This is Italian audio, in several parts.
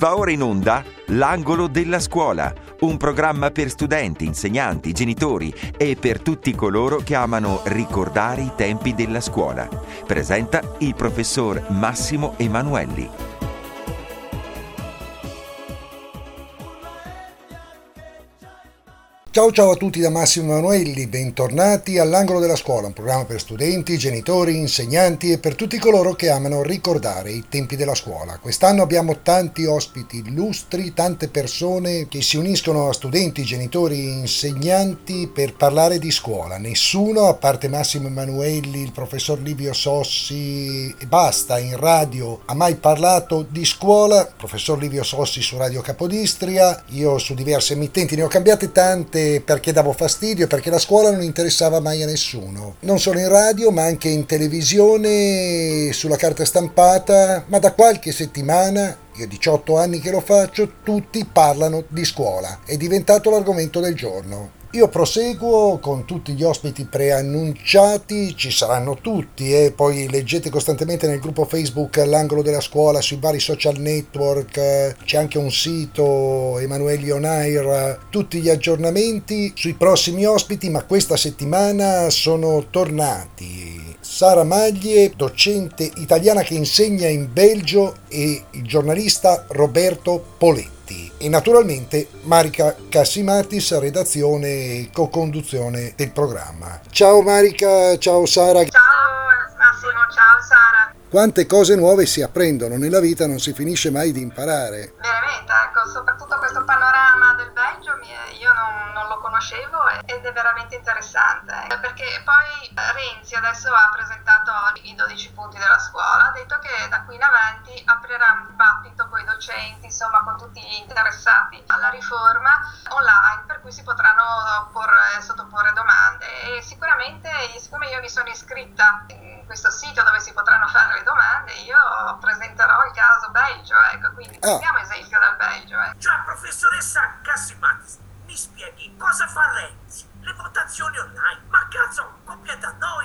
Va ora in onda L'angolo della scuola, un programma per studenti, insegnanti, genitori e per tutti coloro che amano ricordare i tempi della scuola. Presenta il professor Massimo Emanuelli. Ciao a tutti da Massimo Emanuelli, bentornati all'Angolo della Scuola, un programma per studenti, genitori, insegnanti e per tutti coloro che amano ricordare i tempi della scuola. Quest'anno abbiamo tanti ospiti illustri, tante persone che si uniscono a studenti, genitori e insegnanti per parlare di scuola. Nessuno, a parte Massimo Emanuelli, il professor Livio Sossi e basta, in radio ha mai parlato di scuola. Il professor Livio Sossi su Radio Capodistria, io su diverse emittenti, ne ho cambiate tante perché davo fastidio, perché la scuola non interessava mai a nessuno, non solo in radio ma anche in televisione, sulla carta stampata, ma da qualche settimana, io 18 anni che lo faccio, tutti parlano di scuola, è diventato l'argomento del giorno. Io proseguo con tutti gli ospiti preannunciati, ci saranno tutti e poi leggete costantemente nel gruppo Facebook L'angolo della scuola, sui vari social network, c'è anche un sito Emanuelli On Air, tutti gli aggiornamenti sui prossimi ospiti, ma questa settimana sono tornati Sara Maglie, docente italiana che insegna in Belgio, e il giornalista Roberto Poletti. E naturalmente Marica Cassimatis, redazione e co-conduzione del programma. Ciao Marica, ciao Sara. Ciao Massimo, ciao Sara. Quante cose nuove si apprendono nella vita, non si finisce mai di imparare. Veramente, ecco, soprattutto questo panorama del Belgio io non lo conoscevo ed è veramente interessante, perché poi Renzi adesso ha presentato i 12 punti della scuola, ha detto che da qui in avanti aprirà un dibattito con i docenti, insomma con tutti gli interessati alla riforma online, per cui si potranno sottoporre domande e sicuramente, siccome io mi sono iscritta in questo sito dove si potranno fare le domande, io presenterò il caso Belgio, ecco, quindi prendiamo esempio dal Belgio. Ciao professoressa Cassimatis, mi spieghi cosa fa Renzi? Le votazioni online? Ma cazzo, copia da noi?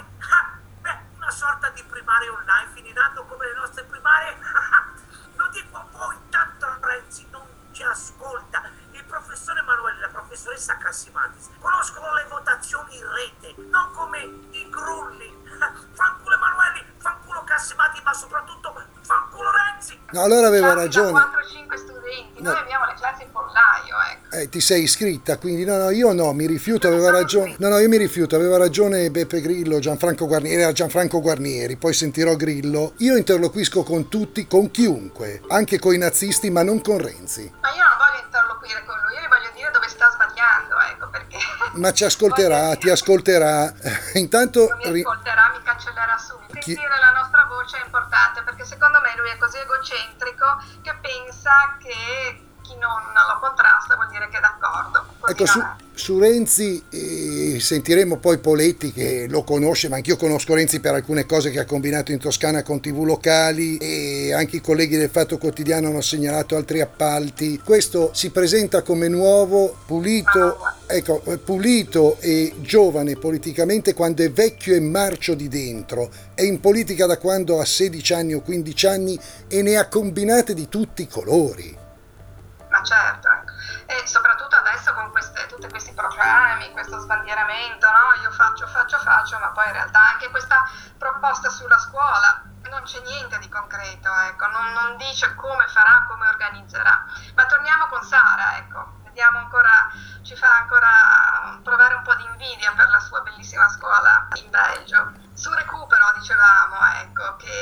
Una sorta di primarie online finiranno come le nostre primarie? Lo dico a voi, tanto Renzi non ci ascolta. Il professore Emanuele e la professoressa Cassimatis conoscono le votazioni in rete, non come i grulli. Fanculo Emanuele, fanculo Cassimatis, ma soprattutto fanculo Renzi. No, allora aveva ragione. 4-5 studenti, noi abbiamo le classi in pollaio, ecco. Ti sei iscritta, quindi io no, mi rifiuto, aveva ragione. No, io mi rifiuto, aveva ragione Beppe Grillo, Gianfranco Guarnieri, era Gianfranco Guarnieri, poi sentirò Grillo. Io interloquisco con tutti, con chiunque, anche con i nazisti, ma non con Renzi. Ma io non voglio interloquire con lui, io gli voglio dire dove sta sbagliando, ecco, perché... Ma ci ascolterà, ti ascolterà. Intanto... Non mi ascolterà, mi cancellerà subito. Sentire la nostra voce è importante, perché secondo me lui è così egocentrico che pensa che chi non lo contrasta vuol dire che è d'accordo. Così ecco, su Renzi sentiremo poi Poletti, che lo conosce, ma anch'io conosco Renzi per alcune cose che ha combinato in Toscana con TV locali, e anche i colleghi del Fatto Quotidiano hanno segnalato altri appalti. Questo si presenta come nuovo, pulito, pulito e giovane politicamente quando è vecchio e marcio di dentro. È in politica da quando ha 16 anni o 15 anni e ne ha combinate di tutti i colori. Ma certo, e soprattutto adesso con tutti questi proclami, questo sbandieramento, no? Io faccio, ma poi in realtà anche questa proposta sulla scuola non c'è niente di concreto, ecco, non dice come farà, come organizzerà. Ma torniamo con Sara, ecco, vediamo ancora, ci fa ancora provare un po' di invidia per la sua bellissima scuola in Belgio. Su recupero dicevamo, ecco, che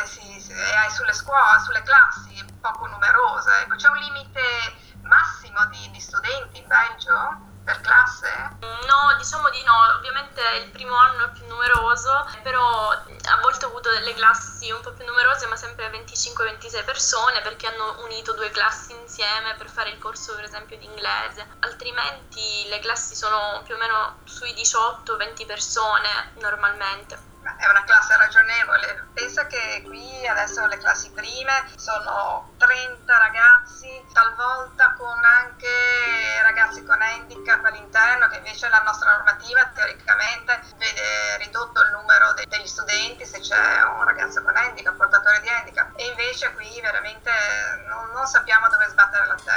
è sulle scuole, sulle classi poco numerose, ecco, c'è un limite massimo di studenti in Belgio per classe? No, diciamo di no, ovviamente il primo anno è più numeroso, però a volte ho avuto delle classi un po' più numerose, ma sempre 25-26 persone, perché hanno unito due classi insieme per fare il corso per esempio di inglese, altrimenti le classi sono più o meno sui 18-20 persone normalmente. È una classe ragionevole, pensa che qui adesso le classi prime sono 30 ragazzi, talvolta con anche ragazzi con handicap all'interno, che invece la nostra normativa teoricamente vede ridotto il numero degli studenti se c'è un ragazzo con handicap, portatore di handicap, e invece qui veramente non sappiamo dove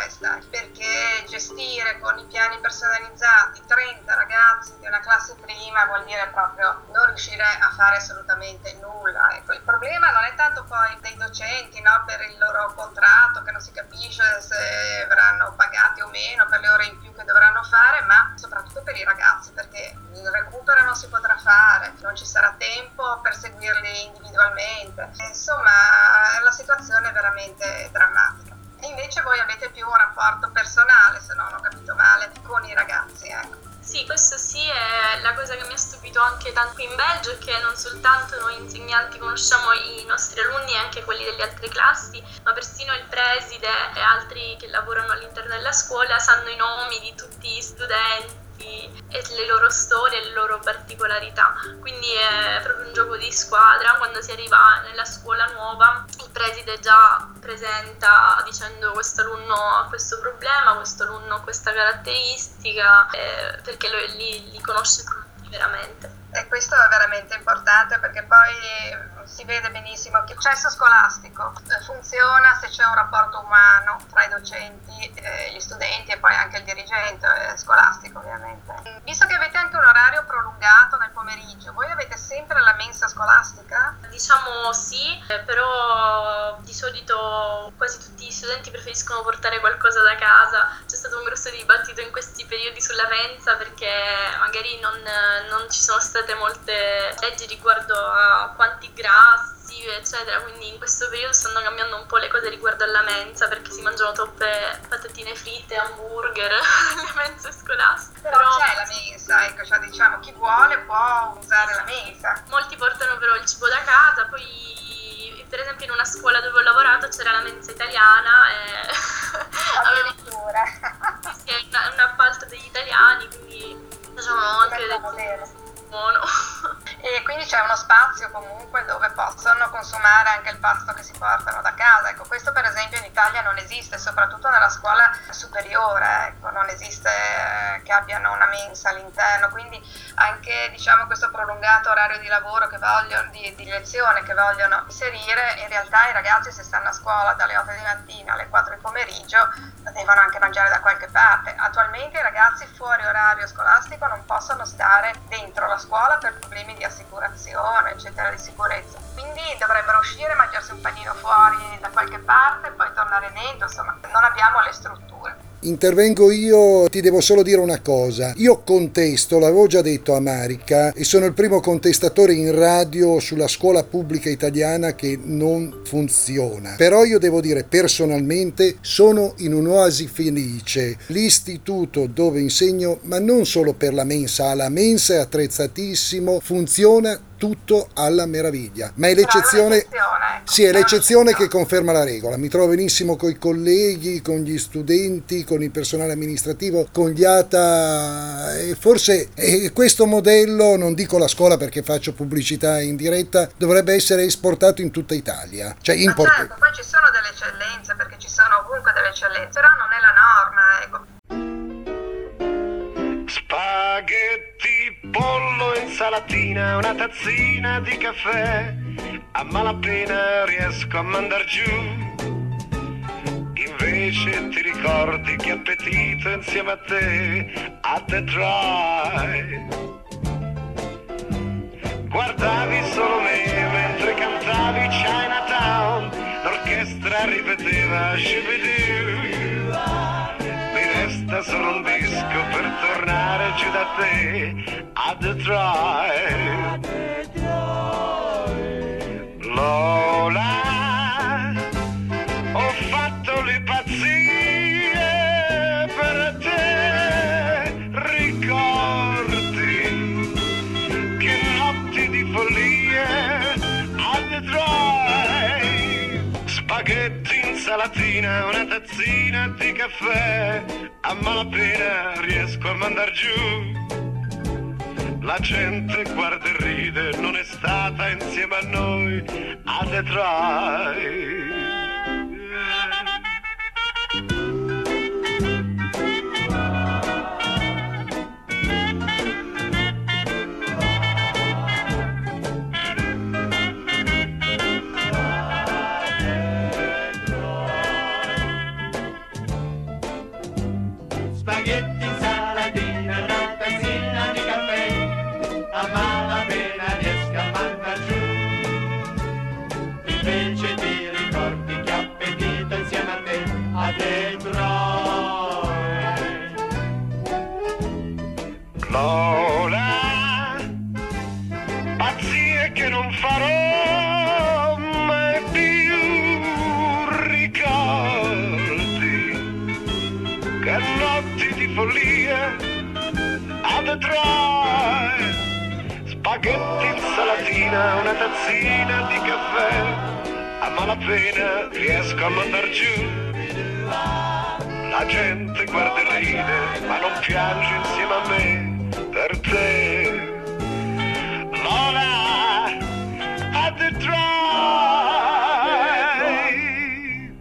questa, perché gestire con i piani personalizzati 30 ragazzi di una classe prima vuol dire proprio non riuscire a fare assolutamente nulla. Ecco, il problema non è tanto poi dei docenti, no, per il loro contratto, che non si capisce se verranno pagati o meno per le ore in più che dovranno fare, ma soprattutto per i ragazzi, perché il recupero non si potrà fare, non ci sarà tempo per seguirli individualmente. Insomma, la situazione è veramente drammatica. E invece voi avete più un rapporto personale, se non ho capito male, con i ragazzi, ecco. Sì, questo sì, è la cosa che mi ha stupito anche tanto qui in Belgio, è che non soltanto noi insegnanti conosciamo i nostri alunni e anche quelli delle altre classi, ma persino il preside e altri che lavorano all'interno della scuola sanno i nomi di tutti gli studenti e le loro storie e le loro particolarità. Quindi è proprio un gioco di squadra. Quando si arriva nella scuola nuova, il preside già presenta dicendo questo alunno ha questo problema, questo alunno ha questa caratteristica, perché li conosce tutti veramente. E questo è veramente importante, perché poi si vede benissimo che il processo scolastico funziona se c'è un rapporto umano tra i docenti, gli studenti e poi anche il dirigente scolastico, ovviamente. Visto che avete anche un orario prolungato nel pomeriggio, voi avete sempre la mensa scolastica? Diciamo sì, però di solito quasi tutti gli studenti preferiscono portare qualcosa da casa. C'è stato un grosso dibattito in questi periodi sulla mensa, perché magari non ci sono state molte leggi riguardo a quanti grassi, eccetera, quindi in questo periodo stanno cambiando un po' le cose riguardo alla mensa, perché si mangiano troppe patatine fritte, hamburger, le mense scolastiche. Però c'è la mensa, ecco, cioè diciamo chi vuole può usare la mensa. Molti portano però il cibo da casa, poi per esempio in una scuola dove ho lavorato c'era la mensa italiana e Addirittura. che è un appalto degli italiani, quindi facevano anche del buono. E quindi c'è uno spazio comunque dove possono consumare anche il pasto che si portano da casa. Ecco, questo per esempio in Italia non esiste, soprattutto nella scuola superiore, ecco, non esiste che abbiano una mensa all'interno, quindi anche diciamo questo prolungato orario di lavoro di lezione che vogliono inserire, in realtà i ragazzi, se stanno a scuola dalle 8 di mattina alle 4 di pomeriggio, devono anche mangiare da qualche parte. Attualmente i ragazzi fuori orario scolastico non possono stare dentro la scuola per problemi di assicurazione, eccetera, di sicurezza. Quindi dovrebbero uscire, mangiarsi un panino fuori da qualche parte e poi tornare dentro, insomma, non abbiamo le strutture. Intervengo io, ti devo solo dire una cosa. Io contesto, l'avevo già detto a Marica, e sono il primo contestatore in radio sulla scuola pubblica italiana che non funziona. Però io devo dire personalmente sono in un'oasi felice. L'istituto dove insegno, ma non solo per la mensa è attrezzatissimo, funziona tutto alla meraviglia, ma è l'eccezione, sì, è l'eccezione che conferma la regola. Mi trovo benissimo con i colleghi, con gli studenti, con il personale amministrativo, con gli ATA, e forse questo modello, non dico la scuola perché faccio pubblicità in diretta, dovrebbe essere esportato in tutta Italia. Cioè certo, poi ci sono delle eccellenze, perché ci sono ovunque delle eccellenze, però non è la norma, ecco. Spaghetti, pollo, insalatina, una tazzina di caffè, a malapena riesco a mandar giù. Invece ti ricordi che appetito insieme a te a Detroit. Guardavi solo me mentre cantavi Chinatown, l'orchestra ripeteva Shibidoo. Resta solo un disco per tornare giù da te a Detroit. Lola, ho fatto le pazzie per te. Ricordi che notti di follia a Detroit. Spaghetti, insalatina, una tazzina di caffè, a malapena riesco a mandar giù. La gente guarda e ride, non è stata insieme a noi a Detroit. pazzie che non farò mai più, ricordi che notti di follia a Detroit, spaghetti, insalatina, una tazzina di caffè, a malapena riesco a mandar giù, la gente guarda e ride ma non piange insieme a me per te. Lola a Detroit.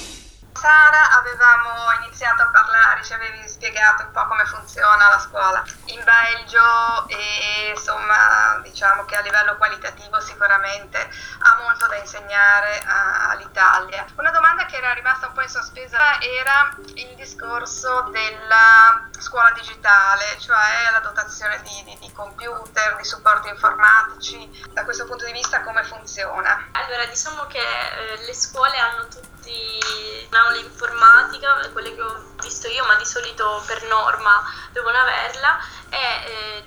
Sara, avevamo iniziato a parlare, ci avevi spiegato un po' come funziona la scuola in Belgio e insomma diciamo che a livello qualitativo sicuramente ha molto da insegnare all'Italia. Una domanda che era rimasta un po' in sospesa era il discorso della scuola digitale, cioè la dotazione di computer, di supporti informatici. Da questo punto di vista come funziona? Allora, diciamo che le scuole hanno tutti un'aula informatica, quelle che ho visto io, ma di solito per norma devono averla, e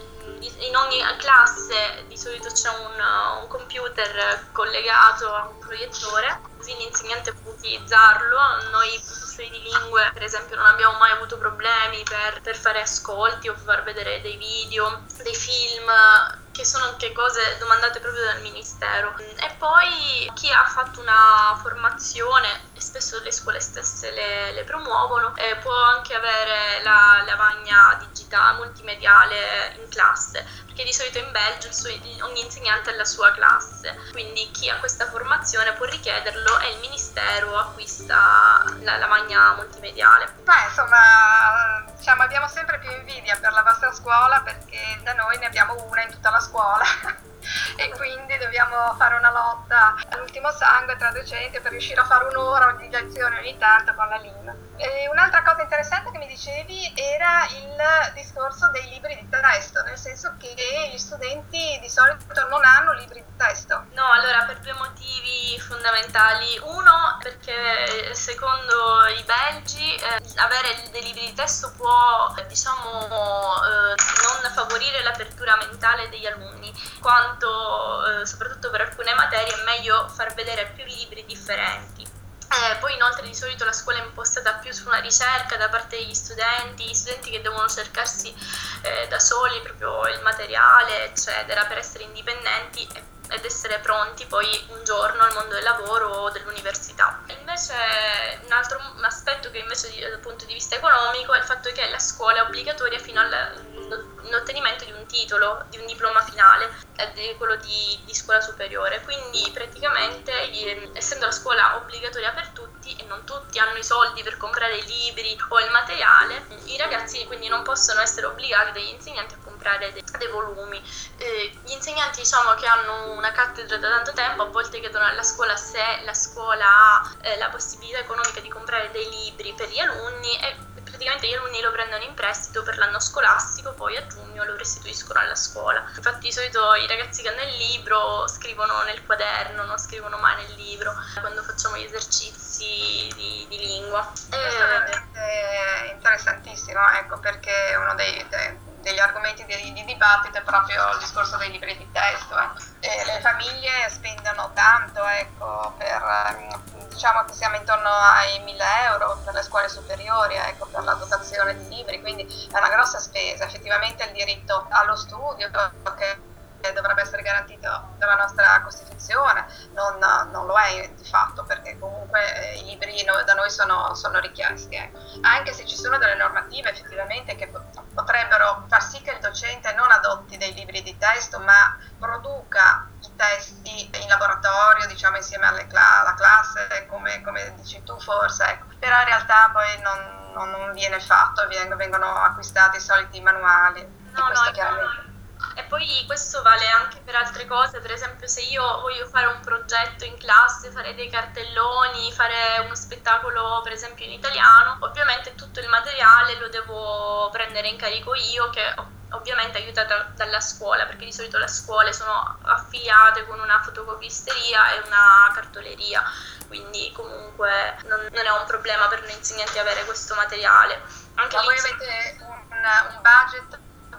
in ogni classe di solito c'è un computer collegato a un proiettore, così l'insegnante può utilizzarlo. Noi professori di lingue, per esempio, non abbiamo mai avuto problemi per fare ascolti o far vedere dei video, dei film, che sono anche cose domandate proprio dal Ministero. E poi chi ha fatto una formazione, e spesso le scuole stesse le promuovono, può anche avere la lavagna digitale multimediale in classe, perché di solito in Belgio ogni insegnante ha la sua classe, quindi chi ha questa formazione può richiederlo e il Ministero acquista la lavagna multimediale. Beh, insomma, diciamo, abbiamo sempre più invidia per la vostra scuola, perché da noi ne abbiamo una in tutta la scuola e quindi dobbiamo fare una lotta all'ultimo sangue tra docenti per riuscire a fare un'ora di lezione ogni tanto con la lingua. E un'altra cosa interessante che mi dicevi era il discorso dei libri di testo, nel senso che gli studenti di solito non hanno libri di testo. No, allora, per due motivi fondamentali. Uno, perché secondo i belgi avere dei libri di testo può, diciamo, non favorire l'apertura mentale degli alunni, quanto soprattutto per alcune materie è meglio far vedere più libri differenti. Poi inoltre di solito la scuola è impostata più su una ricerca da parte degli studenti che devono cercarsi da soli proprio il materiale, eccetera, per essere indipendenti ed essere pronti poi un giorno al mondo del lavoro o dell'università. Invece un altro aspetto che invece dal punto di vista economico è il fatto che la scuola è obbligatoria fino all'ottenimento di un titolo, di un diploma finale, quello di scuola superiore. Quindi praticamente, essendo la scuola obbligatoria per tutti e non tutti hanno i soldi per comprare i libri o il materiale, i ragazzi quindi non possono essere obbligati dagli insegnanti a comprare dei volumi. Gli insegnanti, diciamo, che hanno una cattedra da tanto tempo, a volte chiedono alla scuola se la scuola ha la possibilità economica di comprare dei libri per gli alunni, e praticamente gli alunni lo prendono in prestito per l'anno scolastico, poi a giugno lo restituiscono alla scuola. Infatti di solito i ragazzi che hanno il libro scrivono nel quaderno, non scrivono mai nel libro quando facciamo gli esercizi di lingua. Questo è veramente interessantissimo, ecco, perché uno degli argomenti di dibattito è proprio il discorso dei libri di testo. E le famiglie spendono tanto, ecco, diciamo che siamo intorno ai 1.000 euro per le scuole superiori, ecco, per la dotazione di libri, quindi è una grossa spesa. Effettivamente il diritto allo studio, che dovrebbe essere garantito dalla nostra Costituzione, non lo è di fatto, perché comunque i libri da noi sono richiesti, ecco. Anche se ci sono delle normative effettivamente che potrebbero far sì che il docente non adotti dei libri di testo, ma produca i testi in laboratorio, diciamo, insieme alla classe, come dici tu forse, ecco. Però in realtà poi non viene fatto, vengono acquistati i soliti manuali. Chiaramente. E poi questo vale anche per altre cose, per esempio se io voglio fare un progetto in classe, fare dei cartelloni, fare uno spettacolo per esempio in italiano, ovviamente tutto il materiale lo devo prendere in carico io, che ovviamente aiutata dalla scuola, perché di solito le scuole sono affiliate con una fotocopisteria e una cartoleria, quindi comunque non è un problema per noi insegnanti avere questo materiale. Anche voi avete un budget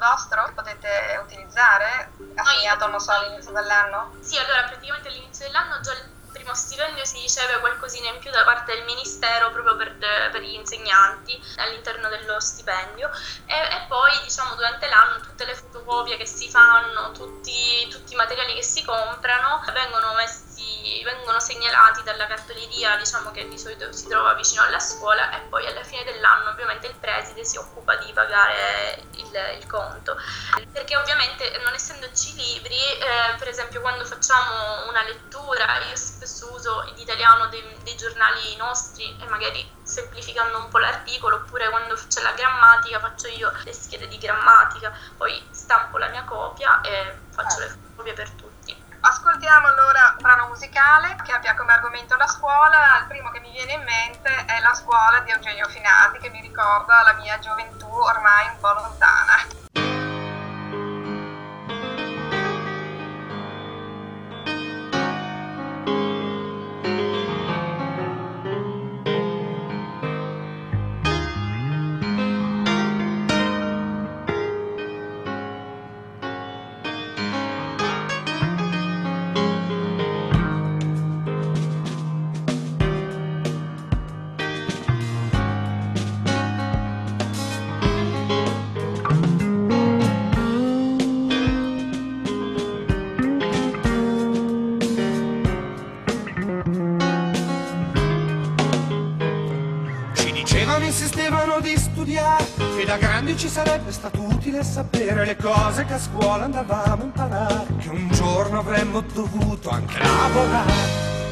vostro che potete utilizzare assegnato, non so, all'inizio dell'anno? Sì, allora praticamente all'inizio dell'anno già il primo stipendio si riceve qualcosina in più da parte del ministero proprio per gli insegnanti all'interno dello stipendio e poi diciamo durante l'anno tutte le fotocopie che si fanno, tutti i materiali che si comprano vengono segnalati dalla cartoleria, diciamo, che di solito si trova vicino alla scuola, e poi alla fine dell'anno ovviamente il preside si occupa di pagare il conto, perché ovviamente non essendoci libri, per esempio quando facciamo una lettura io spesso uso in italiano dei giornali nostri e magari semplificando un po' l'articolo, oppure quando c'è la grammatica faccio io le schede di grammatica, poi stampo la mia copia e faccio le fotocopie per tutti. Ascoltiamo allora un brano musicale che abbia come argomento la scuola. Il primo che mi viene in mente è La scuola di Eugenio Finati, che mi ricorda la mia gioventù ormai un po' lontana. Insistevano di studiare, che da grandi ci sarebbe stato utile sapere le cose che a scuola andavamo a imparare, che un giorno avremmo dovuto anche lavorare.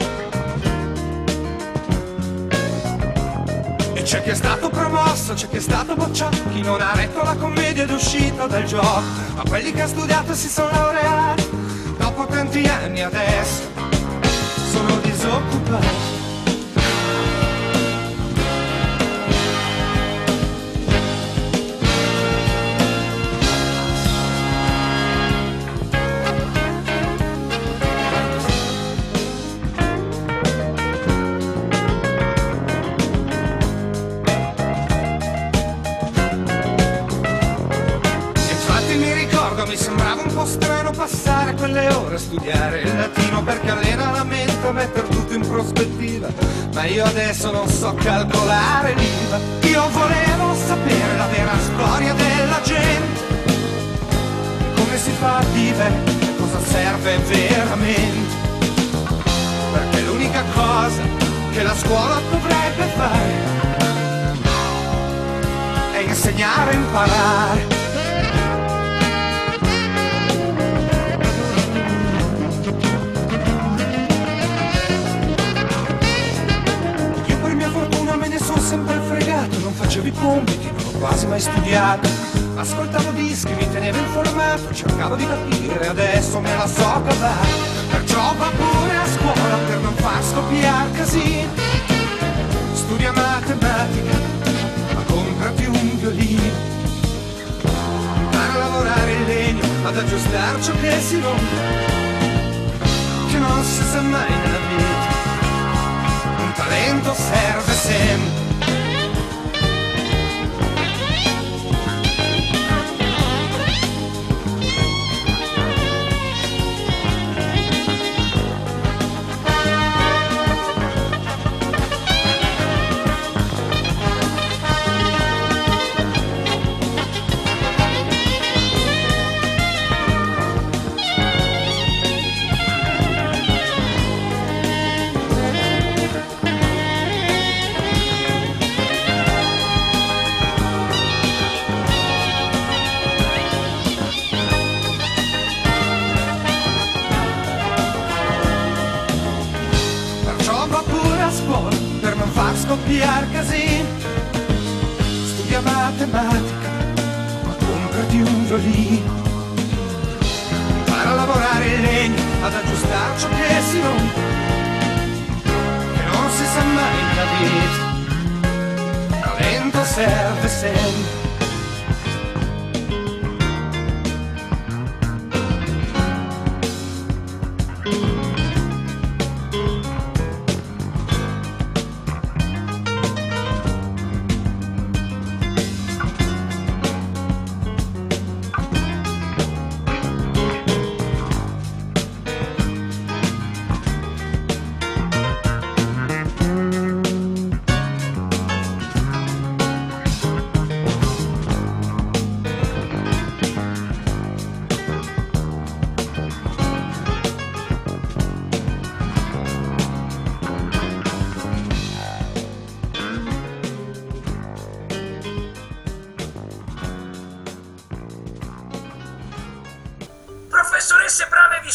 E c'è chi è stato promosso, c'è chi è stato bocciato, chi non ha letto la commedia ed è uscito dal gioco, ma quelli che hanno studiato e si sono laureati, dopo tanti anni adesso sono disoccupati. Mi sembrava un po' strano passare quelle ore a studiare il latino, perché allena la mente a mettere tutto in prospettiva, ma io adesso non so calcolare l'IVA. Io volevo sapere la vera storia della gente, come si fa a vivere, cosa serve veramente, perché l'unica cosa che la scuola dovrebbe fare è insegnare a imparare. Sono sempre fregato, non facevo i compiti, non ho quasi mai studiato, ascoltavo dischi, mi tenevo informato, cercavo di capire, adesso me la so cavare, perciò va pure a scuola per non far scoppiare casini, studia matematica, ma comprati un violino, impara a lavorare il legno, ad aggiustare ciò che si rompe, che non si sa mai nella vita, un talento serve sempre. Scoppiare casino, studia matematica, ma comprati un violino, impara a lavorare il legno, ad aggiustare ciò che si rompe, che non si sa mai nella vita, talento serve sempre.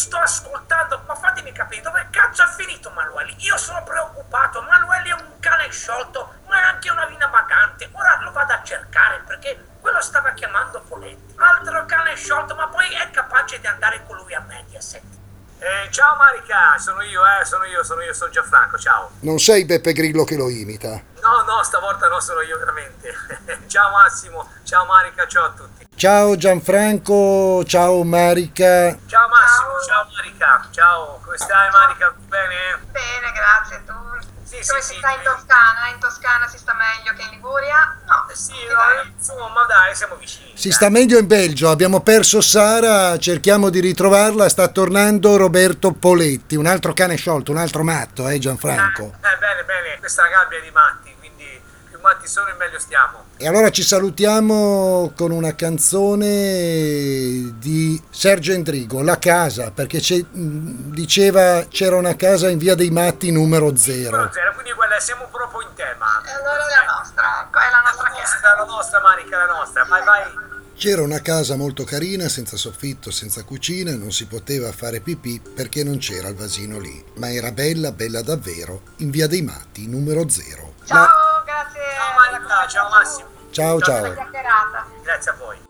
sto ascoltando, ma fatemi capire, dove cazzo è finito Manueli? Io sono preoccupato, Manueli è un cane sciolto, ma è anche una vina vagante. Ora lo vado a cercare perché quello stava chiamando Poletti. Altro cane sciolto, ma poi è capace di andare con lui a Mediaset. Ciao Marica, sono io, sono Gianfranco, ciao. Non sei Beppe Grillo che lo imita? No, stavolta no, sono io veramente. Ciao Massimo, ciao Marica, ciao a tutti. Ciao Gianfranco, ciao Marica. Ciao Massimo, ciao Marica, ciao, come stai Marica? Bene? Bene, grazie. Tu? Sì, Come sì, si sta in Toscana? In Toscana si sta meglio che in Liguria? No. Sì, no, insomma, dai, siamo vicini. Si sta meglio in Belgio, abbiamo perso Sara, cerchiamo di ritrovarla, sta tornando Roberto Poletti, un altro cane sciolto, un altro matto, Gianfranco? Bene, questa gabbia di matti, quindi più matti sono e meglio stiamo. E allora ci salutiamo con una canzone di Sergio Endrigo, La Casa, perché diceva c'era una casa in via dei Matti numero 0. Numero 0, quindi quella siamo proprio in tema. E allora è la nostra, ecco, è la nostra casa. La nostra Marica, la nostra, vai. C'era una casa molto carina, senza soffitto, senza cucina, non si poteva fare pipì perché non c'era il vasino lì, ma era bella, bella davvero, in via dei Matti numero 0. Ciao, grazie. Ciao Marica, ciao Massimo. Ciao. Grazie a voi.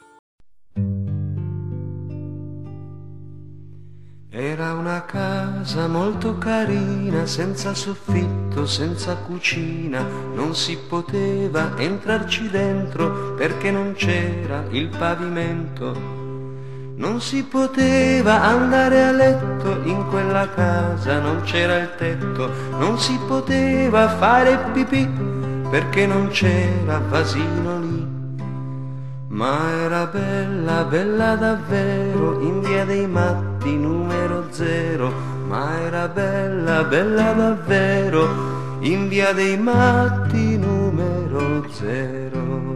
Era una casa molto carina, senza soffitto, senza cucina, non si poteva entrarci dentro perché non c'era il pavimento. Non si poteva andare a letto in quella casa, non c'era il tetto, non si poteva fare pipì perché non c'era vasino lì. Ma era bella, bella davvero, in via dei Matti numero 0. Ma era bella, bella davvero, in via dei Matti numero 0.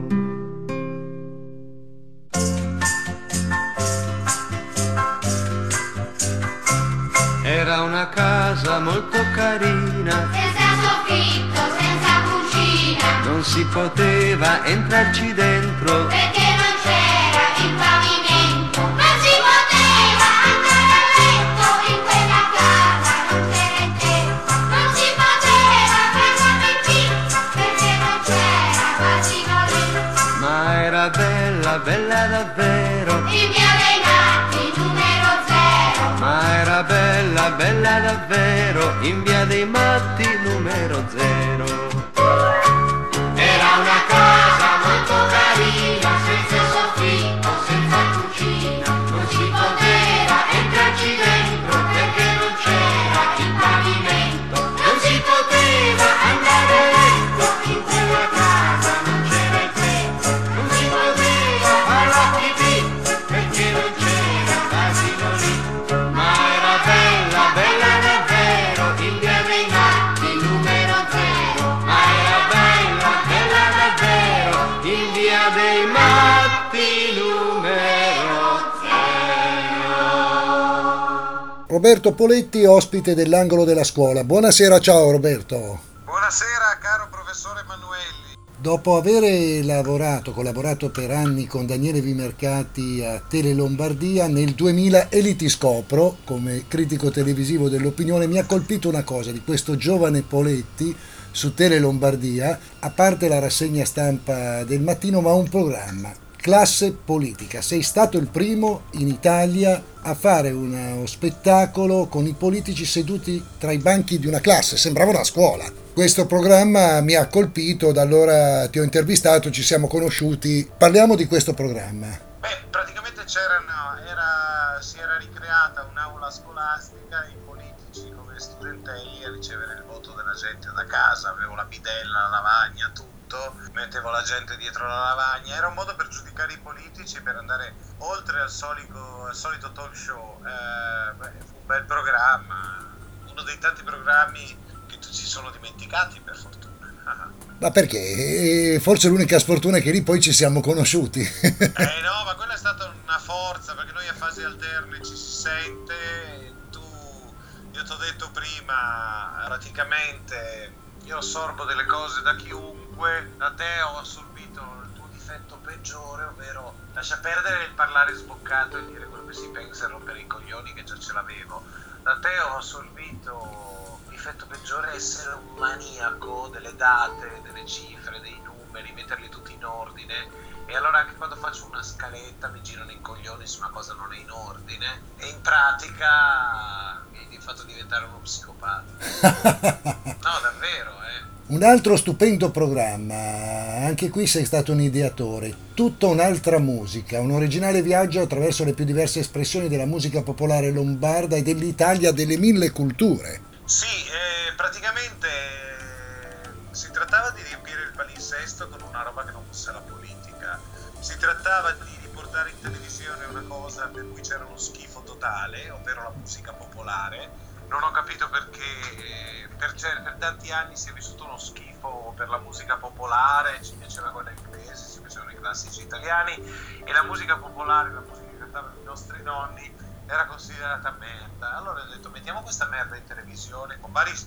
Era una casa molto carina, senza soffitto, senza cucina, non si poteva entrarci dentro perché non c'era il pavimento. Non si poteva andare a letto in quella casa, non c'era il tetto. Non si poteva fare pipì perché non c'era vasino lì. Ma era bella, bella davvero, In via dei Matti numero 0. ma era bella, bella davvero, in via dei Matti numero 0. Era una casa molto carina, senza soffitto, senza cucina, non si poteva entrarci dentro perché non c'era il pavimento. Non si poteva andare a letto in quella casa, non c'era il tetto, non si poteva fare la pipì perché non c'era l'asilo lì. Ma era bella, bella davvero, in via dei Matti numero 0. Ma era bella, bella davvero, in via dei Matti numero 0. Roberto Poletti, ospite dell'angolo della scuola. Buonasera, ciao Roberto. Buonasera caro professore Emanuelli. Dopo aver collaborato per anni con Daniele Vimercati a Tele Lombardia, nel 2000 e lì ti scopro come critico televisivo dell'opinione, mi ha colpito una cosa di questo giovane Poletti su Tele Lombardia, a parte la rassegna stampa del mattino, ma un programma, Classe Politica. Sei stato il primo in Italia a fare uno spettacolo con i politici seduti tra i banchi di una classe, sembrava una scuola. Questo programma mi ha colpito, da allora ti ho intervistato, ci siamo conosciuti. Parliamo di questo programma. Praticamente si era ricreata un'aula scolastica, i politici come studentelli a ricevere il voto della gente da casa. Avevo la bidella, la lavagna, tutto, mettevo la gente dietro la lavagna. Era un modo per giudicare i politici, per andare oltre al solito talk show. Fu un bel programma, uno dei tanti programmi che si sono dimenticati, per fortuna. Ma perché? Forse l'unica sfortuna è che lì poi ci siamo conosciuti. No, ma quella è stata una forza, perché noi a fasi alterne ci si sente. Io ti ho detto prima, praticamente io assorbo delle cose da chiunque, da te ho assorbito il tuo difetto l'effetto peggiore, ovvero lascia perdere il parlare sboccato e dire quello che si pensa e rompere i coglioni, che già ce l'avevo. Da te ho assorbito l'effetto peggiore, essere un maniaco delle date, delle cifre, dei numeri, metterli tutti in ordine, e allora anche quando faccio una scaletta mi girano i coglioni se una cosa non è in ordine, e in pratica mi hai fatto diventare uno psicopata. No, davvero, Un altro stupendo programma, anche qui sei stato un ideatore, tutta un'altra musica, un originale viaggio attraverso le più diverse espressioni della musica popolare lombarda e dell'Italia delle mille culture. Sì, praticamente si trattava di riempire il palinsesto con una roba che non fosse la politica, si trattava di riportare in televisione una cosa per cui c'era uno schifo totale, ovvero la musica popolare. Non ho capito perché per tanti anni si è vissuto uno schifo per la musica popolare, ci piaceva quella inglese, ci piacevano i classici italiani, e la musica popolare, la musica che cantavano i nostri nonni, era considerata merda. Allora ho detto, mettiamo questa merda in televisione con vari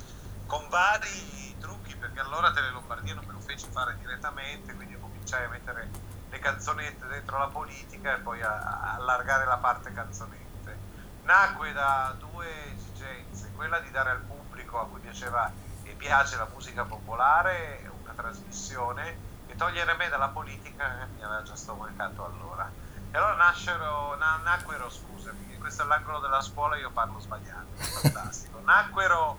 trucchi, perché allora Tele Lombardia non me lo fece fare direttamente, quindi cominciai a mettere le canzonette dentro la politica e poi a allargare la parte canzonette. Nacque da due esigenze: quella di dare al pubblico a cui piaceva e piace la musica popolare una trasmissione, e togliere me dalla politica mi aveva già stomacato allora. E allora nacquero, scusami, questo è l'angolo della scuola, io parlo sbagliando, fantastico. Nacquero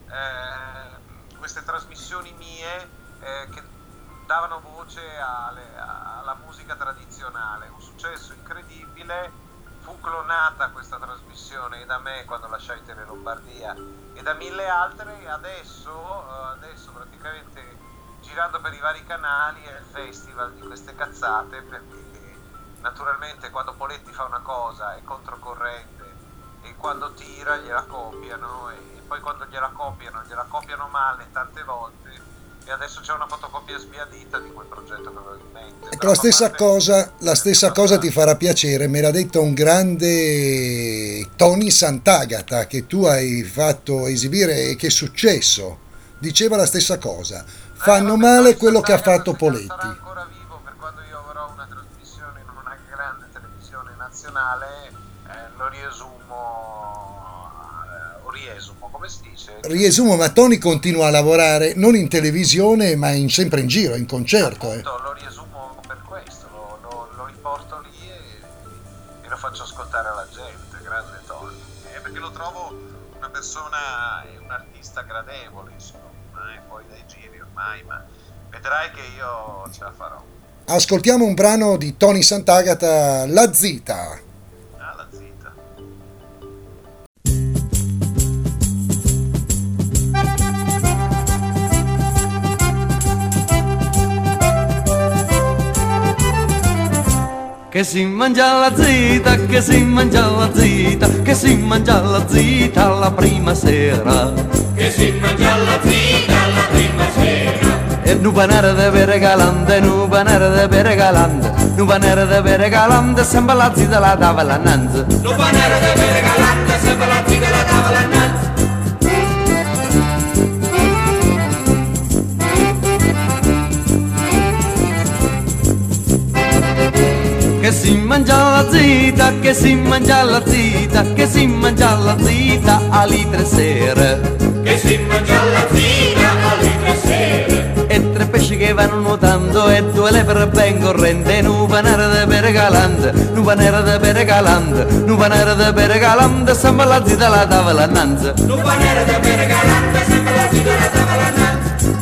queste trasmissioni mie che davano voce alla musica tradizionale. Un successo incredibile. Fu clonata questa trasmissione da me quando lasciai Tele Lombardia e da mille altre, e adesso praticamente girando per i vari canali è il festival di queste cazzate, perché naturalmente quando Poletti fa una cosa è controcorrente, e quando tira gliela copiano, e poi quando gliela copiano male tante volte, e adesso c'è una fotocopia sbiadita di quel progetto che avevo in mente. Ecco, la stessa cosa ti farà piacere, me l'ha detto un grande Tony Sant'Agata, che tu hai fatto esibire e che è successo. Diceva la stessa cosa, fanno male quello che ha fatto Poletti. Sarà ancora vivo per quando io avrò una trasmissione in una grande televisione nazionale, lo riesumo, come si dice? Riesumo, ma Tony continua a lavorare non in televisione ma sempre in giro, in concerto. Appunto, lo riesumo per questo, lo riporto lì e lo faccio ascoltare alla gente, grande Tony, perché lo trovo una persona e un artista gradevole, insomma, poi dai giri ormai, ma vedrai che io ce la farò. Ascoltiamo un brano di Tony Sant'Agata, La Zita. La Zita. Che si mangia la zita, che si mangia la zita, che si mangia la zita la prima sera. Che si mangia la zita la prima sera. E nu panere de bere galante, nu panere de bere galante, nu panere de bere galante, sempre la zita la tavola annanzi. Nu panere de bere galante, sempre la zita la tavola annanzi. Che si mangia la zita, che si mangia la zita, che si mangia la zita alle 3 sere. Che si mangia la zita alle 3 sere. E 3 pesci che vanno nuotando e 2 lepre ben corrente. Nu panere de bere galante, nu panere de bere galante, nu panere de bere galante, sempre la zita la tavola annanzi. Nu panere de bere galante, sempre la zita la tavola annanzi.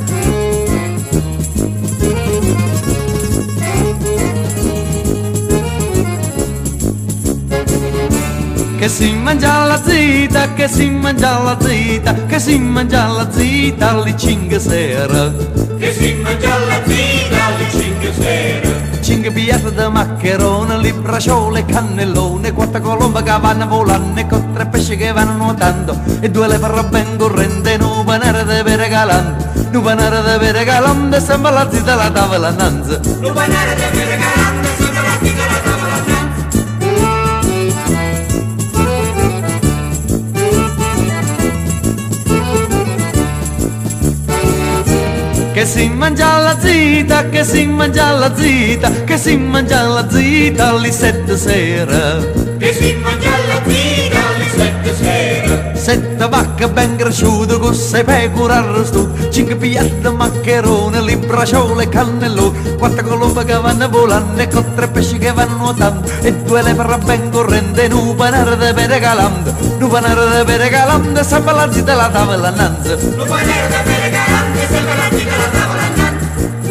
Che si mangia la zita, che si mangia la zita, che si mangia la zita alle 5 sera. Che si mangia la zita alle 5 sera. 5 piatti di maccherone, li braciole, cannellone, 4 colombe che vanno volando, con 3 pesci che vanno nuotando, e 2 lepre ben corrente, nu panere de bere galante, nu panere de bere galante, sempre la zita la tavola annanzi. Nu panere de bere galante, sempre la zita la tavola annanzi. Che che si mangia la zita, che si mangia la zita, che si mangia la zita alle 7 sera. Che si mangia la zita alle 7 sera. 7 vacche ben cresciute con 6 pecore arrostute, 5 piatti maccherone, li braciole e cannelloni, 4 colombe che vanno volando e con 3 pesci che vanno nuotando e 2 lepre ben corrente, un panare di pere calando, un panare di pere calando, sempre la zita la tavola annanzi. Un panare di pere calando, sempre la zita la tavola annanzi.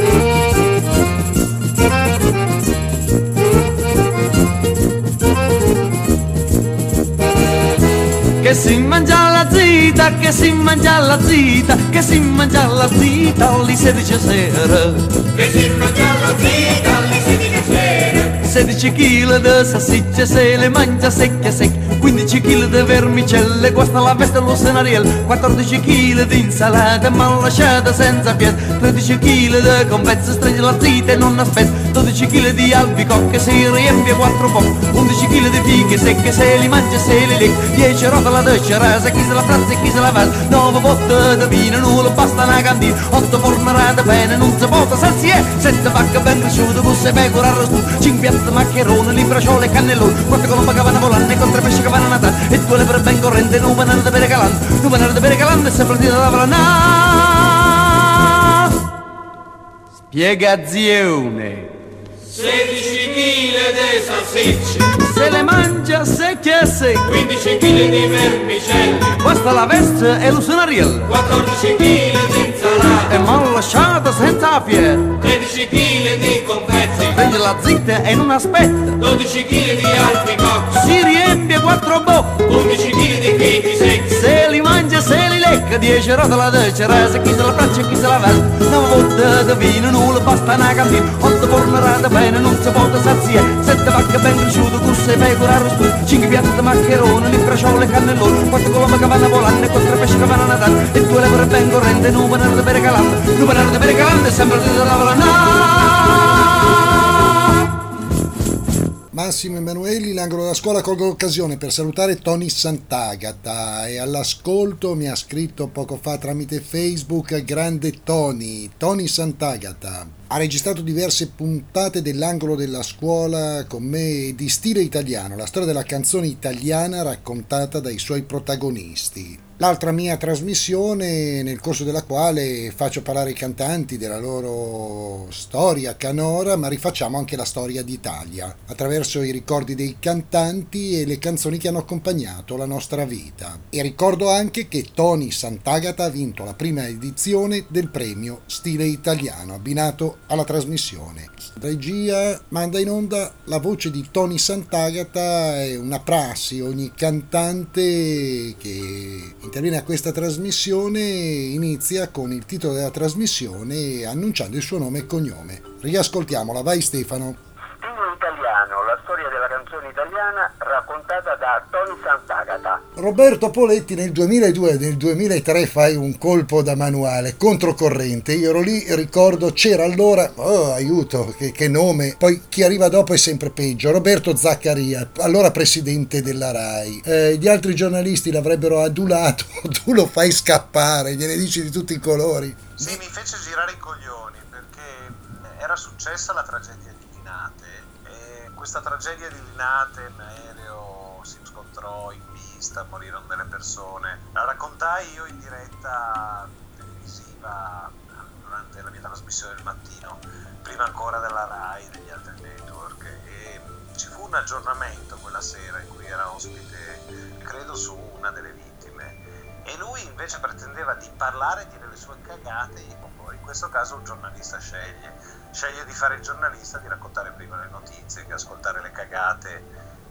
Che si mangia la zita, che si mangia la zita, che si mangia la zita alle 16 sera. Che si mangia la zita alle 16 sera. 16 kg di salsicce se le mangia secchie secche, 15 kg di vermicelle, questa la veste lo scenariello, 14 kg di insalata mal lasciata senza piede, 13 kg di confezze, stringe la zita e non aspetta, 12 kg di albicocche si riempie 4 poche, 11 kg di fiche secche se li mangia e se li lecca, 10 rotola di cerasa, chi se la frazza e chi se la va, 9 botte di vino, non lo basta una cantina, 8 formerate bene, non si può salsie, 7 vacche ben cresciute, con 6 pecore arrostute, 5 piatti maccherone, li braciole e cannelloni, 4 colombe che vanno volando e con 3 pesci che vanno a natare e 2 lepre ben corrente, un panare di pere calando, un panare di pere calando e sempre la tavola na. Spiegazione. 16 kg di salsicce, Se le mangia secchie e secche, 15 kg di vermicelli, basta la veste e lo sonariello, 14 kg di insalata e mal lasciata senza piede, 13 kg di confezzi, prende la zitta e non aspetta, 12 kg di albicocche, si riempie 4 bocche, 11 kg di fichi secchi, se li mangia e se li lecca, 10 rotole di cerasa, chi se la faccia e chi se la veste, 9 botte di vino, non le basta una cantina, 8 formerate bene, non si può saziare, 7 vacche ben cresciute, con 6 pecore arrostute, 5 piatti di maccherone, li braciole e cannelloni, 4 colombe che vanno volando e 4 pesci che vanno a natare e 2 lepre ben corrente, un panare di pere calando, un panare di pere calando e sempre di tavola na. Massimo Emanuelli, l'angolo della scuola, colgo l'occasione per salutare Tony Sant'Agata e all'ascolto mi ha scritto poco fa tramite Facebook grande Tony Sant'Agata. Ha registrato diverse puntate dell'angolo della scuola con me di stile italiano, la storia della canzone italiana raccontata dai suoi protagonisti. L'altra mia trasmissione nel corso della quale faccio parlare i cantanti della loro storia canora, ma rifacciamo anche la storia d'Italia attraverso i ricordi dei cantanti e le canzoni che hanno accompagnato la nostra vita. E ricordo anche che Tony Sant'Agata ha vinto la prima edizione del premio Stile Italiano abbinato alla trasmissione. Regia manda in onda la voce di Tony Sant'Agata, è una prassi, ogni cantante che interviene a questa trasmissione inizia con il titolo della trasmissione annunciando il suo nome e cognome. Riascoltiamola, vai Stefano. Stile Italiano, la storia della canzone italiana raccontata da Tony Sant'Agata. Roberto Poletti nel 2002 e nel 2003 fai un colpo da manuale, controcorrente. Io ero lì, ricordo, c'era allora, oh aiuto, che nome, poi chi arriva dopo è sempre peggio, Roberto Zaccaria, allora presidente della RAI. Gli altri giornalisti l'avrebbero adulato, tu lo fai scappare, gliene dici di tutti i colori. Sì, mi fece girare i coglioni perché era successa la tragedia di Linate e questa tragedia di Linate, un aereo si scontrò in pista, morirono delle persone. La raccontai io in diretta televisiva durante la mia trasmissione del mattino, prima ancora della RAI, degli altri network, e ci fu un aggiornamento quella sera in cui era ospite, credo, su una delle vittime, e lui invece pretendeva di parlare e dire le sue cagate. In questo caso un giornalista sceglie di fare il giornalista, di raccontare prima le notizie che ascoltare le cagate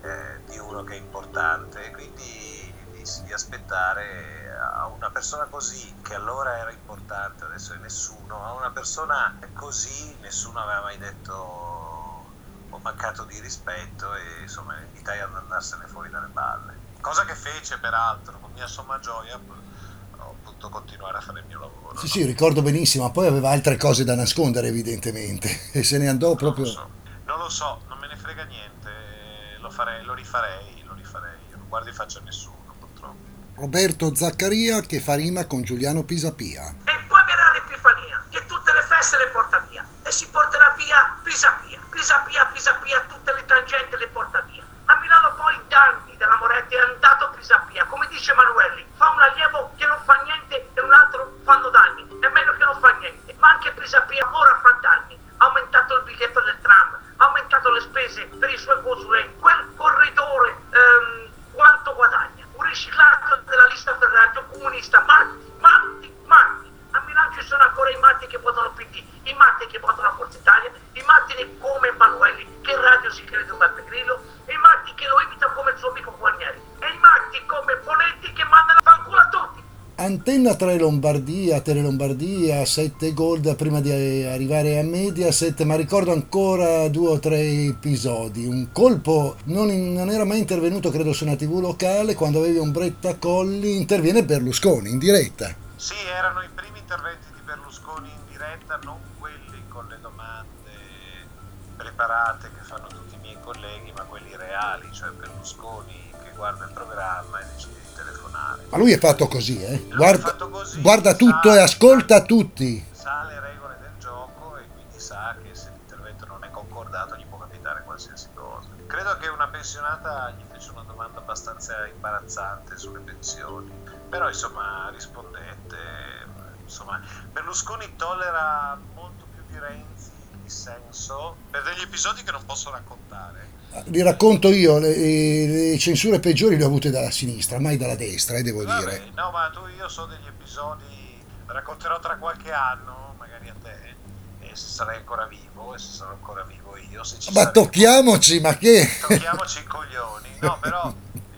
di uno che è importante, e quindi di aspettare a una persona così, che allora era importante, adesso è nessuno, a una persona così nessuno aveva mai detto ho mancato di rispetto, e insomma invitai ad andarsene fuori dalle balle, cosa che fece peraltro con mia somma gioia. Ho potuto continuare a fare il mio lavoro. Sì, ricordo benissimo, ma poi aveva altre cose da nascondere evidentemente e se ne andò proprio... Non lo so, non me ne frega niente, lo rifarei, non guardo in faccia a nessuno purtroppo. Roberto Zaccaria che fa rima con Giuliano Pisapia. E poi verrà l'epifania, che tutte le Pisapia, tutte le tangenti le porta via. A Milano poi Danti della Moretti è andato Pisapia, come dice Manuelli, fa un allievo che non fa niente e un altro fanno danni, è meglio che non fa niente, ma anche Pisapia ora fa danni, ha aumentato il biglietto del tram, ha aumentato le spese per i suoi consulenti, quel corridore quanto guadagna, un riciclaggio della lista per radio comunista, matti, a Milano ci sono ancora i matti che votano PD, i matti che votano Forza Italia, i matti come Emanuelli che in radio si crede un Beppe Grillo, e i matti che lo imita come il suo amico Guarnieri, e i matti come Poletti che mandano a fanculo a tutti. Antenna 3 Lombardia, Telelombardia, 7 Gold prima di arrivare a Mediaset, ma ricordo ancora 2 o 3 episodi. Un colpo non era mai intervenuto, credo, su una TV locale, quando avevi Ombretta Colli, interviene Berlusconi in diretta. Sì, erano i primi interventi di Berlusconi in diretta, non quelli con le domande preparate che fanno tutti i miei colleghi, ma quelli reali, cioè Berlusconi che guarda il programma e decide di telefonare. Ma lui è fatto così, Così, guarda tutto e ascolta tutti. Sa le regole del gioco e quindi sa che se l'intervento non è concordato gli può capitare qualsiasi cosa. Credo che una pensionata gli fece una domanda abbastanza imbarazzante sulle pensioni, però insomma rispondette. Insomma, Berlusconi tollera molto più di Renzi il dissenso per degli episodi che non posso raccontare. Li racconto io, le censure peggiori le ho avute dalla sinistra, mai dalla destra, devo dire. No, ma io so degli episodi, racconterò tra qualche anno, magari a te, e se sarai ancora vivo, e se sarò ancora vivo io. Se ci Tocchiamoci, ma che? Tocchiamoci i coglioni, no, però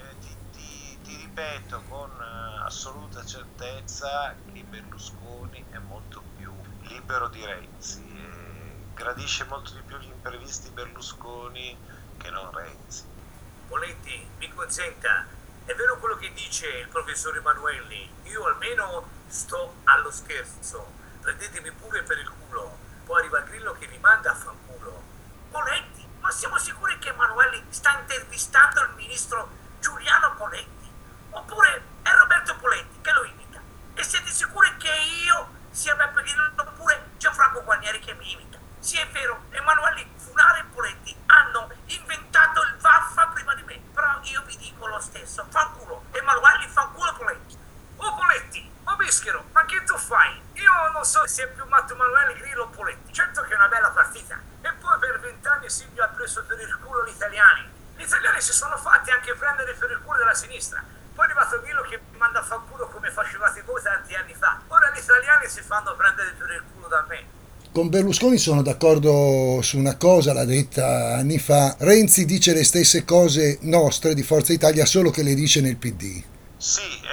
ti ripeto con assoluta certezza che Berlusconi è molto più libero di Renzi e gradisce molto di più gli imprevisti Berlusconi che non Renzi. Poletti, mi consenta, è vero quello che dice il professor Emanuelli, io almeno sto allo scherzo, prendetemi pure per il culo, poi arriva Grillo che vi manda a fanculo. Poletti, ma siamo sicuri che Emanuelli sta intervistando il ministro Giuliano Poletti? Oppure è Roberto Poletti che lo imita? E siete sicuri che io sia Beppe Grillo oppure Gianfranco Guarnieri che mi imita? Sì, è vero, Emanuelli, Funaro e Poletti hanno inventato il vaffa prima di me, però io vi dico lo stesso, fanculo Emanuelli, fanculo Poletti. Oh Poletti, oh Bischero, ma che tu fai? Io non so se è più matto Emanuelli Grillo o Poletti, certo che è una bella partita. E poi per 20 anni Silvio ha preso per il culo gli italiani. Gli italiani si sono fatti anche prendere per il culo della sinistra. Poi è arrivato Grillo che manda a fanculo come facevate voi tanti anni fa. Ora gli italiani si fanno prendere per il culo da me. Con Berlusconi sono d'accordo su una cosa, l'ha detta anni fa. Renzi dice le stesse cose nostre di Forza Italia, solo che le dice nel PD. Sì,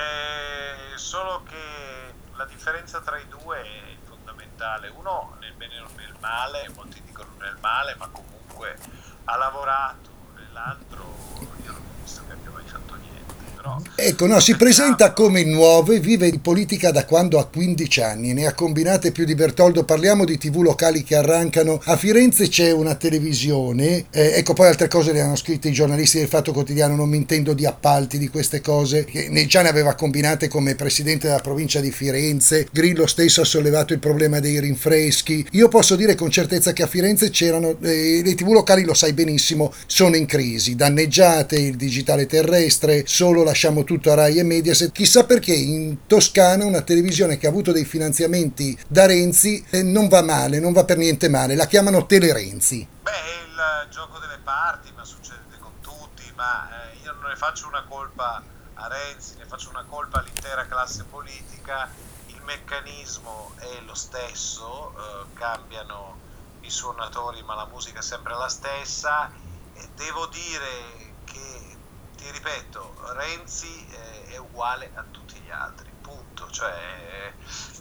solo che la differenza tra i due è fondamentale. Uno nel bene e nel male, molti dicono nel male, ma comunque ha lavorato, e l'altro io non ho visto che abbia mai fatto niente. Però, ecco, no, si presenta come nuovo e vive di politica da quando ha 15 anni, ne ha combinate più di Bertoldo. Parliamo di TV locali che arrancano. A Firenze c'è una televisione, ecco, poi altre cose le hanno scritte i giornalisti del Fatto Quotidiano, non mi intendo di appalti, di queste cose, che già ne aveva combinate come presidente della provincia di Firenze. Grillo stesso ha sollevato il problema dei rinfreschi. Io posso dire con certezza che a Firenze c'erano, le TV locali, lo sai benissimo, sono in crisi, danneggiate, il digitale terrestre, solo lasciamo tutto a Rai e Mediaset. Chissà perché in Toscana una televisione che ha avuto dei finanziamenti da Renzi non va male, non va per niente male, la chiamano Telerenzi. Beh, è il gioco delle parti, ma succede con tutti, ma io non ne faccio una colpa a Renzi, ne faccio una colpa all'intera classe politica. Il meccanismo è lo stesso, cambiano i suonatori ma la musica è sempre la stessa, e devo dire che, ti ripeto, Renzi è uguale a tutti gli altri, punto, cioè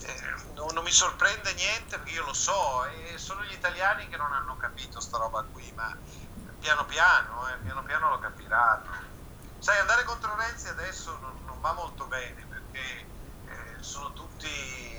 non mi sorprende niente perché io lo so, e sono gli italiani che non hanno capito sta roba qui, ma piano piano lo capiranno. Sai, andare contro Renzi adesso non va molto bene perché sono tutti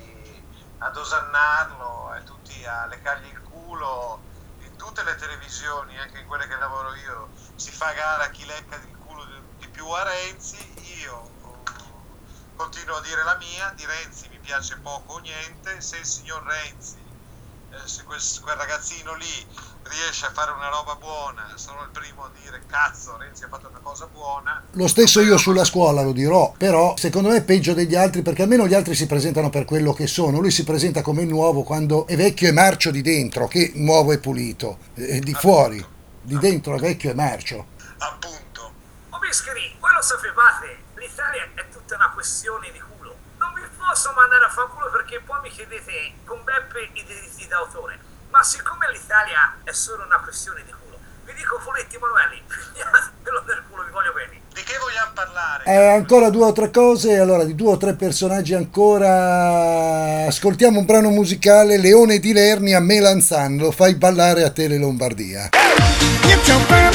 ad osannarlo, tutti a leccargli il culo. In tutte le televisioni, anche in quelle che lavoro io, si fa gara chi lecca il culo di più a Renzi. Io continuo a dire la mia, di Renzi mi piace poco o niente. Se il signor Renzi, se quel ragazzino lì riesce a fare una roba buona, sono il primo a dire cazzo, Renzi ha fatto una cosa buona. Lo stesso io sulla scuola lo dirò, però secondo me è peggio degli altri, perché almeno gli altri si presentano per quello che sono, lui si presenta come nuovo quando è vecchio e marcio di dentro, che nuovo e pulito, di fuori, di dentro è vecchio e marcio. Appunto. Obischeri, voi lo sapevate, l'Italia è tutta una questione di culo. Non vi posso mandare a fanculo perché poi mi chiedete con Beppe i diritti d'autore. Ma siccome l'Italia è solo una questione di culo, vi dico Foletti Emanueli, pigliatelo del culo, vi voglio bene. Di che vogliamo parlare? Ancora 2 o 3 cose, allora di 2 o 3 personaggi ancora. Ascoltiamo un brano musicale, Leone di Lernia, Melanzan, lo fai ballare a Tele Lombardia. Mangia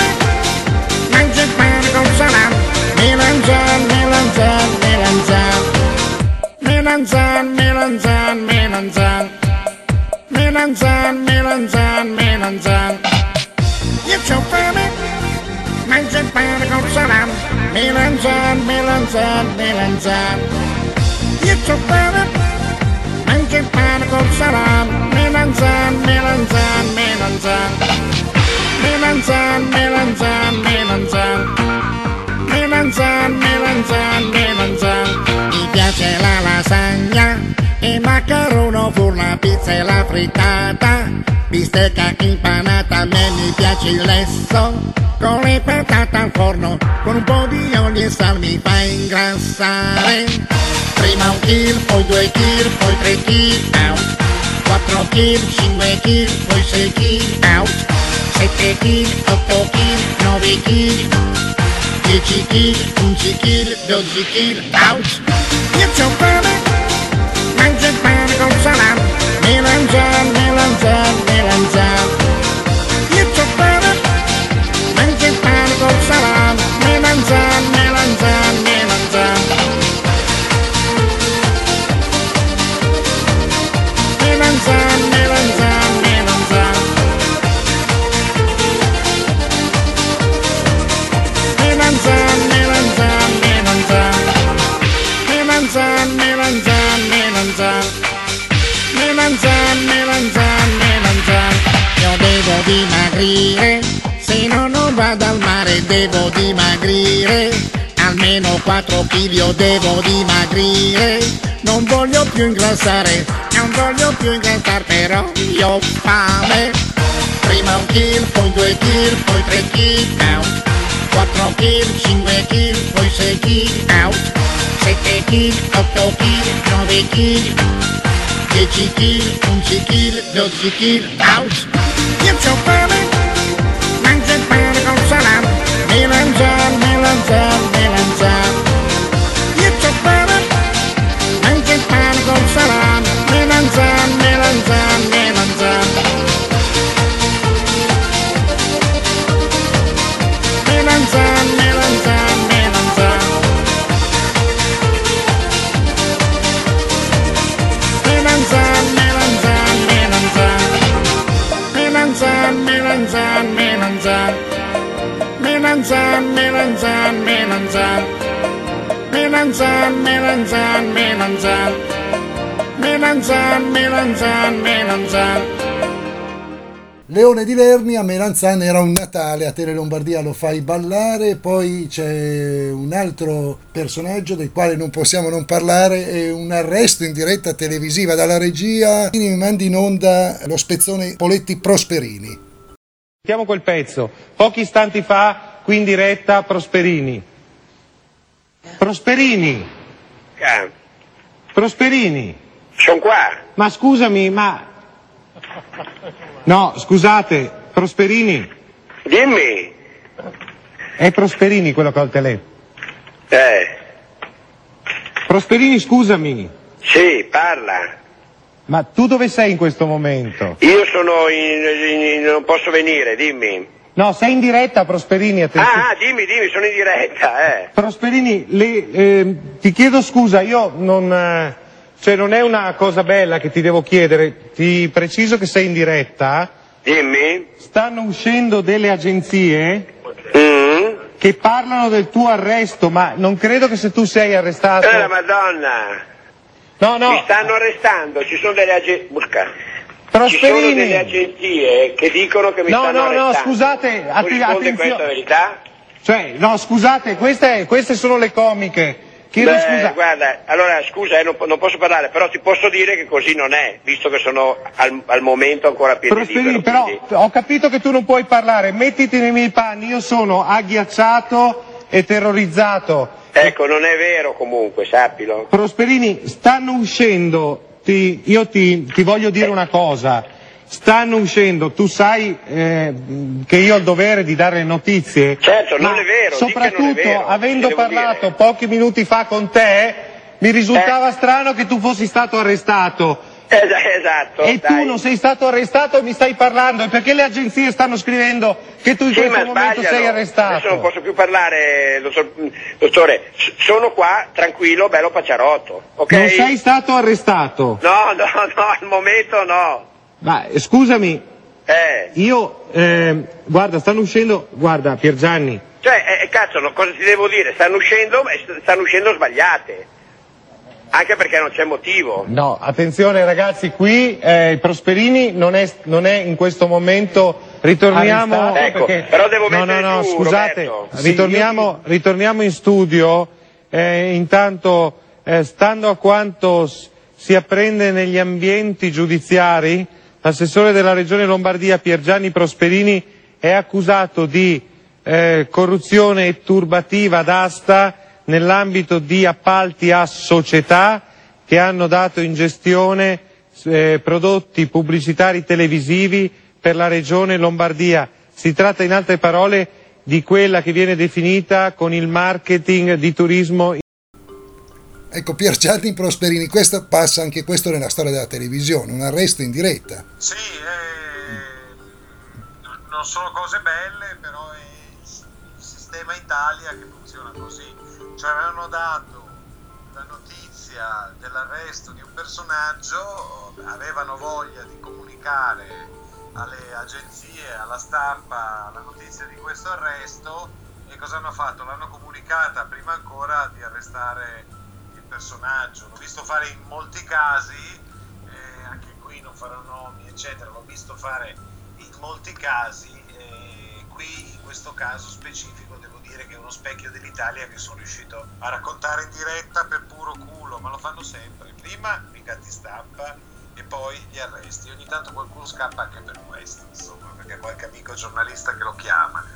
il pane con salame, melanzan, melanzan, melanzan. Melanzan, melanzan, melanzan. Melanzan, melanzan, melanzan. Io c'ho fame, mangia il pane con salame, melanzan, melanzan, melanzan. Io c'ho fame, mangia il pane con salame, melanzan, melanzan, melanzan. Melanzan, melanzan, melanzan. Melanzan, melanzan, melanzan. Mi piace la lasagna, il maccherone, forno, pizza e la frittata, bistecca impanata, a me mi piace il lesso, con le patate al forno, con un po' di olio e sal mi fa ingrassare. Prima 1 chilo, poi 2 chili, poi 3 chili, 4 chili, 5 chili, poi 6 chili, 7 chili, 8 chili, 9 chili, 10 chili, 11 chili, 12 chili, io c'ho fame, mangia il pane con salame, melanzan, melanzan, melanzan. Io c'ho fame, mangia il pane con salame, melanzan, melanzan, melanzan. Melanzan, melanzan, melanzan. Melanzan, melanzan, melanzan. Melanzan, melanzan, melanzan. Melanzan, melanzan, melanzan. Io devo dimagrire, se no non vado al mare, devo dimagrire. Almeno 4 chili io devo dimagrire. Non voglio più ingrassare, non voglio più ingrassare, però io ho fame. Prima 1 chilo, poi 2 chili, poi 3 chili, 4 chili, 5 chili, poi 6 chili, 7 chili, 8 chili, 9 chili, 10 chili, 11 chili, 12 chili, io c'ho fame, mangia il pane con salame, melanzan, melanzan, melanzan. Io c'ho fame, mangia il pane con salame, melanzan, melanzan, melanzan. Melanzan, melanzan, melanzan. Melanzan, melanzan, melanzan. Melanzan, melanzan, melanzan. Melanzan, melanzan, melanzan. Melanzan, melanzan, melanzan. Melanzan, melanzan, melanzan. Leone di Lernia, Melanzan, era un Natale a Tele Lombardia, lo fai ballare. Poi c'è un altro personaggio del quale non possiamo non parlare, è un arresto in diretta televisiva dalla regia. Mi mandi in onda lo spezzone Poletti Prosperini. Sentiamo quel pezzo. Pochi istanti fa, qui in diretta, Prosperini. Prosperini. Prosperini. Sono qua. Ma scusami, ma... No, scusate, Prosperini. Dimmi. È Prosperini quello che ho il telefono. Prosperini, scusami. Sì, parla. Ma tu dove sei in questo momento? Io sono non posso venire, dimmi. No, sei in diretta, Prosperini. Dimmi, sono in diretta, Prosperini, ti chiedo scusa, io non... Cioè non è una cosa bella che ti devo chiedere, ti preciso che sei in diretta. Dimmi. Stanno uscendo delle agenzie che parlano del tuo arresto, ma non credo che se tu sei arrestato... la Madonna! No. Mi stanno arrestando, ci sono delle agenzie... Prosperini. Ci sono delle agenzie che dicono che mi stanno arrestando. No, scusate, risponde attenzione. questa verità? Cioè, no, scusate, queste sono le comiche. Scusa. Guarda, allora scusa, non posso parlare, però ti posso dire che così non è, visto che sono al momento ancora a piede Prosperini, libero. però Quindi... ho capito che tu non puoi parlare, mettiti nei miei panni, io sono agghiacciato e terrorizzato. Ecco, non è vero comunque, sappilo. Prosperini, stanno uscendo, io ti voglio dire una cosa, stanno uscendo, tu sai che io ho il dovere di dare notizie. Certo, non è vero. Soprattutto, non è vero, avendo parlato pochi minuti fa con te, mi risultava strano che tu fossi stato arrestato. Esatto. E tu non sei stato arrestato e mi stai parlando, e perché le agenzie stanno scrivendo che tu in questo momento sei arrestato? Adesso non posso più parlare, dottore, sono qua tranquillo, bello pacciarotto, ok? Non sei stato arrestato? No, al momento no. Ma scusami, io, guarda, stanno uscendo, guarda Piergianni. Cioè, cazzo, cosa ti devo dire? Stanno uscendo sbagliate. Anche perché non c'è motivo. No, attenzione ragazzi, qui Prosperini non è in questo momento, ritorniamo, ecco, perché... però devo mettere no, giù, scusate, Roberto. ritorniamo in studio, intanto stando a quanto si apprende negli ambienti giudiziari, l'assessore della Regione Lombardia Piergianni Prosperini è accusato di corruzione e turbativa d'asta nell'ambito di appalti a società che hanno dato in gestione prodotti pubblicitari televisivi per la Regione Lombardia. Si tratta in altre parole di quella che viene definita con il marketing di turismo. Ecco, Piergianni Prosperini, questo passa anche questo nella storia della televisione, un arresto in diretta. Sì, non sono cose belle, però è il sistema Italia che funziona così. Cioè avevano dato la notizia dell'arresto di un personaggio, avevano voglia di comunicare alle agenzie, alla stampa la notizia di questo arresto, e cosa hanno fatto? L'hanno comunicata prima ancora di arrestare il personaggio. L'ho visto fare in molti casi, anche qui non farò nomi eccetera, l'ho visto fare in molti casi, qui in questo caso specifico devo dire che è uno specchio dell'Italia che sono riuscito a raccontare in diretta per puro culo, ma lo fanno sempre, prima i catti stampa e poi gli arresti. Ogni tanto qualcuno scappa anche per questo, insomma, perché qualche amico giornalista che lo chiama.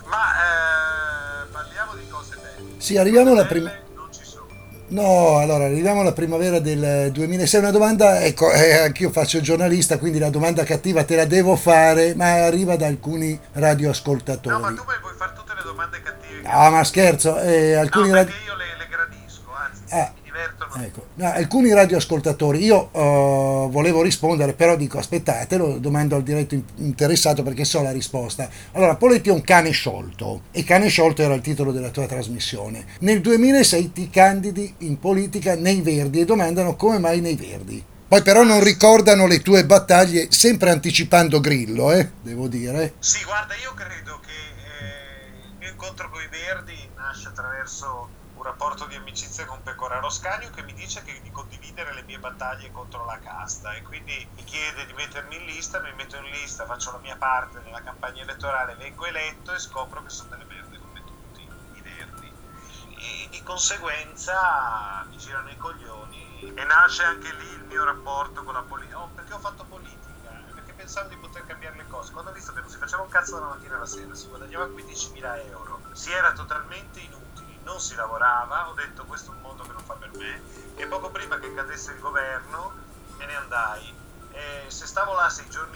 Ma parliamo di cose belle. Sì, arriviamo alla prima. No, allora arriviamo alla primavera del 2006. Una domanda, ecco, anch'io faccio il giornalista, quindi la domanda cattiva te la devo fare, ma arriva da alcuni radioascoltatori. No, ma tu vuoi fare tutte le domande cattive? No, ma scherzo, alcuni perché io le gradisco, anzi, mi divertono. Ecco. No, alcuni radioascoltatori, io volevo rispondere, però dico aspettate, lo domando al diretto interessato perché so la risposta. Allora, Poletti è un cane sciolto, e cane sciolto era il titolo della tua trasmissione. Nel 2006 ti candidi in politica nei Verdi e domandano come mai nei Verdi. Poi però non ricordano le tue battaglie, sempre anticipando Grillo, devo dire. Sì, guarda, io credo che il mio incontro con i Verdi nasce attraverso un rapporto di amicizia con Pecoraro Scanio, che mi dice di condividere le mie battaglie contro la casta, e quindi mi chiede di mettermi in lista, mi metto in lista, faccio la mia parte nella campagna elettorale, vengo eletto e scopro che sono delle merde come tutti i Verdi, e di conseguenza mi girano i coglioni, e nasce anche lì il mio rapporto con la politica. Perché ho fatto politica? Perché pensavo di poter cambiare le cose. Quando ho visto che non si faceva un cazzo dalla mattina alla sera, si guadagnava 15.000 euro, si era totalmente inutili, non si lavorava, ho detto questo è un mondo che non fa per me, e poco prima che cadesse il governo me ne andai, e se stavo là 6 giorni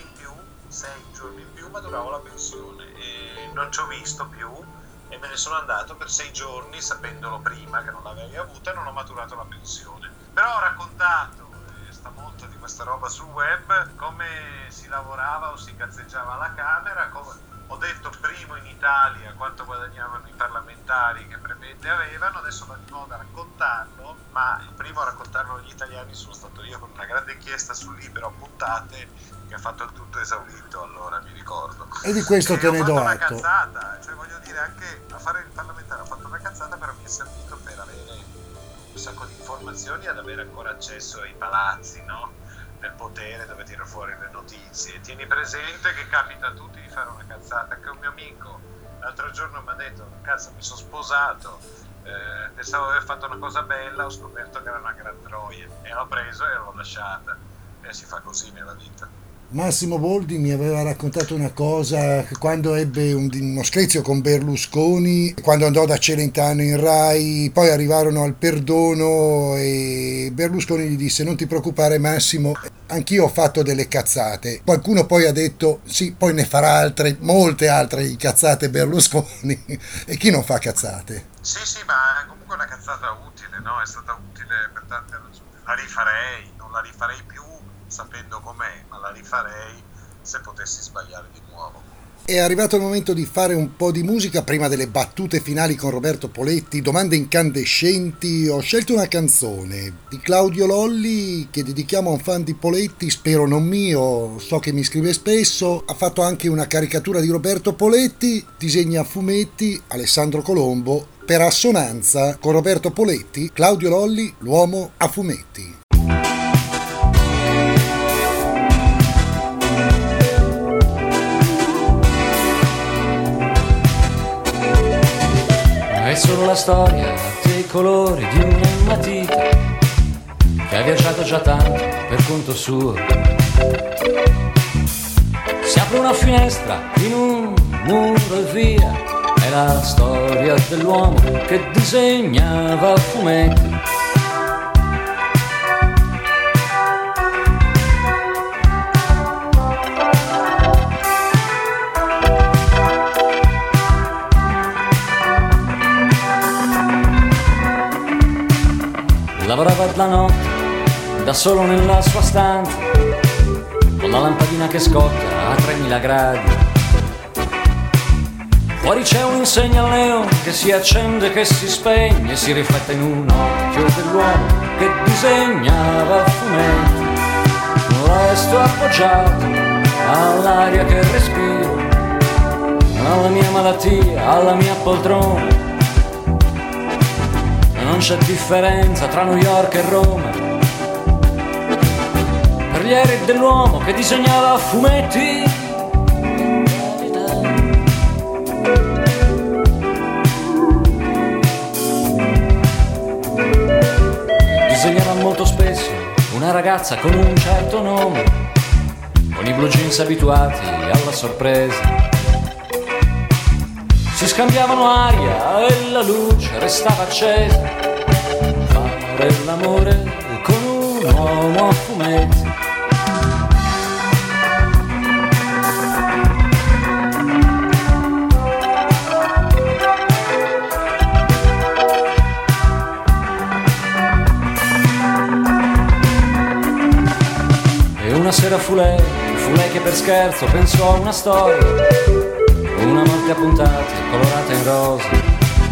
in più maturavo la pensione, e non ci ho visto più, e me ne sono andato per 6 giorni sapendolo prima che non l'avevi avuta, e non ho maturato la pensione. Però ho raccontato stavolta di questa roba sul web, come si lavorava o si cazzeggiava alla Camera, ho detto primo in Italia quanto guadagnavano i parlamentari, che prebende avevano, adesso vado di moda a raccontarlo, ma il primo a raccontarlo agli italiani sono stato io, con una grande inchiesta sul Libero a puntate che ha fatto il tutto esaurito, allora mi ricordo. E di questo te ne do atto. Ho fatto atto. una cazzata, cioè voglio dire, anche a fare il parlamentare ho fatto una cazzata, però mi è servito per avere un sacco di informazioni, ad avere ancora accesso ai palazzi, no? nel potere dove tira fuori le notizie. Tieni presente che capita a tutti di fare una cazzata. Anche un mio amico l'altro giorno mi ha detto: cazzo, mi sono sposato, pensavo di aver fatto una cosa bella, ho scoperto che era una gran troia e l'ho preso e l'ho lasciata. E si fa così nella vita. Massimo Boldi mi aveva raccontato una cosa, che quando ebbe uno screzio con Berlusconi, quando andò da Celentano in Rai, poi arrivarono al perdono e Berlusconi gli disse: non ti preoccupare Massimo, anch'io ho fatto delle cazzate. Qualcuno poi ha detto: sì, poi ne farà altre, molte altre cazzate Berlusconi. E chi non fa cazzate? Sì, ma è comunque una cazzata utile, no? È stata utile per tante ragioni. La rifarei, non la rifarei più sapendo com'è, ma la rifarei se potessi sbagliare di nuovo. È arrivato il momento di fare un po' di musica prima delle battute finali con Roberto Poletti, domande incandescenti. Ho scelto una canzone di Claudio Lolli che dedichiamo a un fan di Poletti, spero non mio, so che mi scrive spesso. Ha fatto anche una caricatura di Roberto Poletti, disegna fumetti, Alessandro Colombo. Per assonanza con Roberto Poletti, Claudio Lolli, l'uomo a fumetti. È solo la storia dei colori di una matita che ha viaggiato già tanto per conto suo. Si apre una finestra in un muro e via, è la storia dell'uomo che disegnava fumetti. Lavorava la notte, da solo nella sua stanza, con la lampadina che scotta a 3000 gradi. Fuori c'è un'insegna al neon che si accende e che si spegne, si riflette in un occhio dell'uomo che disegnava fumetti. Resto appoggiato all'aria che respiro, alla mia malattia, alla mia poltrona. Non c'è differenza tra New York e Roma per gli aerei dell'uomo che disegnava fumetti. Disegnava molto spesso una ragazza con un certo nome, con i blue jeans abituati alla sorpresa. Si scambiavano aria e la luce restava accesa. Fare l'amore con un uomo a fumetti. E una sera fu lei che per scherzo pensò a una storia, una notte a puntate colorata in rosa.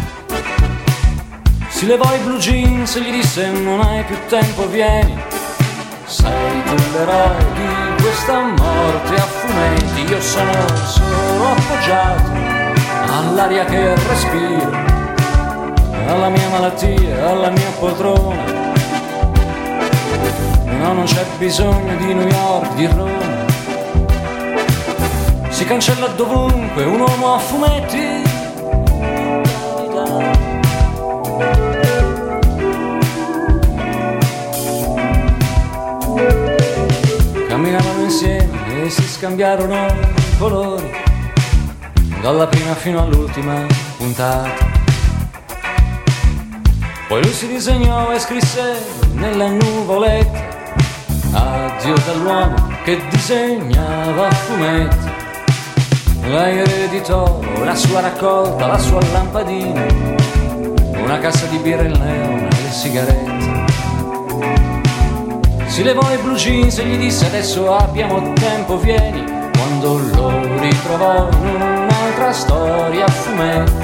Si levò i blue jeans e gli disse: non hai più tempo, vieni, sei tu l'eroe di questa morte a fumetti. Io sono solo appoggiato all'aria che respiro, alla mia malattia, alla mia poltrona. No, non c'è bisogno di New York, di Roma. Si cancella dovunque un uomo a fumetti. Camminavano insieme e si scambiarono i colori, dalla prima fino all'ultima puntata. Poi lui si disegnò e scrisse nelle nuvolette: addio dall'uomo che disegnava fumetti. Lei ereditò la sua raccolta, la sua lampadina, una cassa di birra, il neon e le sigarette. Si levò i blue jeans e gli disse: adesso abbiamo tempo, vieni. Quando lo ritrovò in un'altra storia a fumetti.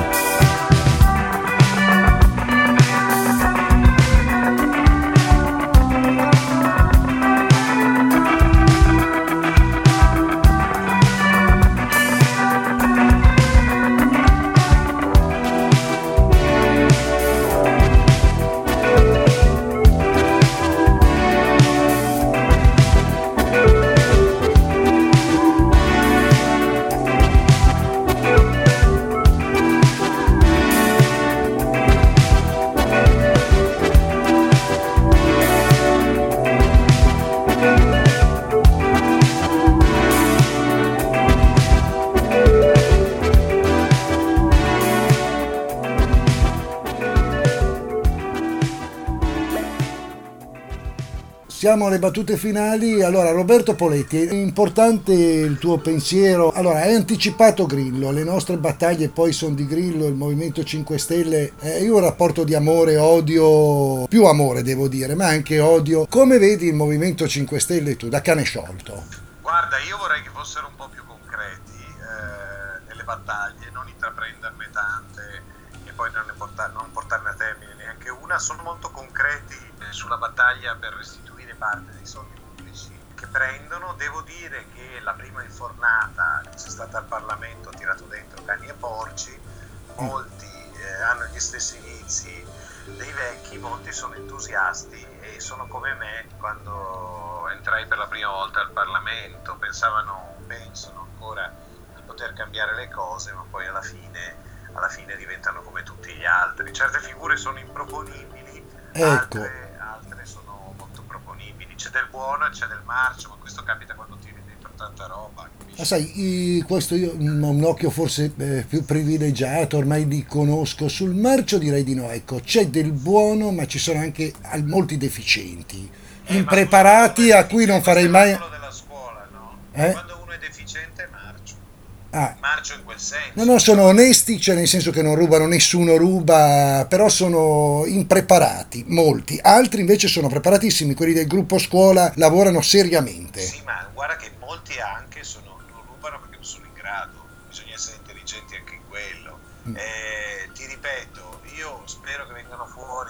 Siamo alle battute finali. Allora, Roberto Poletti, è importante il tuo pensiero. Allora, hai anticipato Grillo, le nostre battaglie poi sono di Grillo, il Movimento 5 Stelle. Io ho un rapporto di amore, odio, più amore devo dire, ma anche odio. Come vedi il Movimento 5 Stelle tu, da cane sciolto? Guarda, io vorrei che fossero un po' più concreti nelle battaglie, non intraprenderne tante e poi non portarne a termine neanche una. Sono molto concreti sulla battaglia per restituire parte dei soldi pubblici che prendono. Devo dire che la prima infornata che c'è stata al Parlamento ha tirato dentro cani e porci, molti hanno gli stessi vizi dei vecchi, molti sono entusiasti e sono come me quando entrai per la prima volta al Parlamento, pensano ancora di poter cambiare le cose, ma poi alla fine diventano come tutti gli altri. Certe figure sono improponibili, Ecco. altre sono molto proponibili. C'è del buono e c'è del marcio, ma questo capita quando tiri dentro tanta roba. Ma sai, questo io ho un occhio forse più privilegiato, ormai li conosco. Sul marcio direi di no, ecco, c'è del buono, ma ci sono anche molti deficienti, impreparati a cui non farei mai... della scuola, no? Eh? Quando uno è deficiente marcio. Ah. Marcio in quel senso. No, sono onesti, cioè nel senso che non rubano, nessuno ruba, però sono impreparati, molti. Altri invece sono preparatissimi, quelli del gruppo scuola lavorano seriamente. Sì, ma guarda che molti anche non rubano perché non sono in grado, bisogna essere intelligenti anche in quello. Ti ripeto, io spero che vengano fuori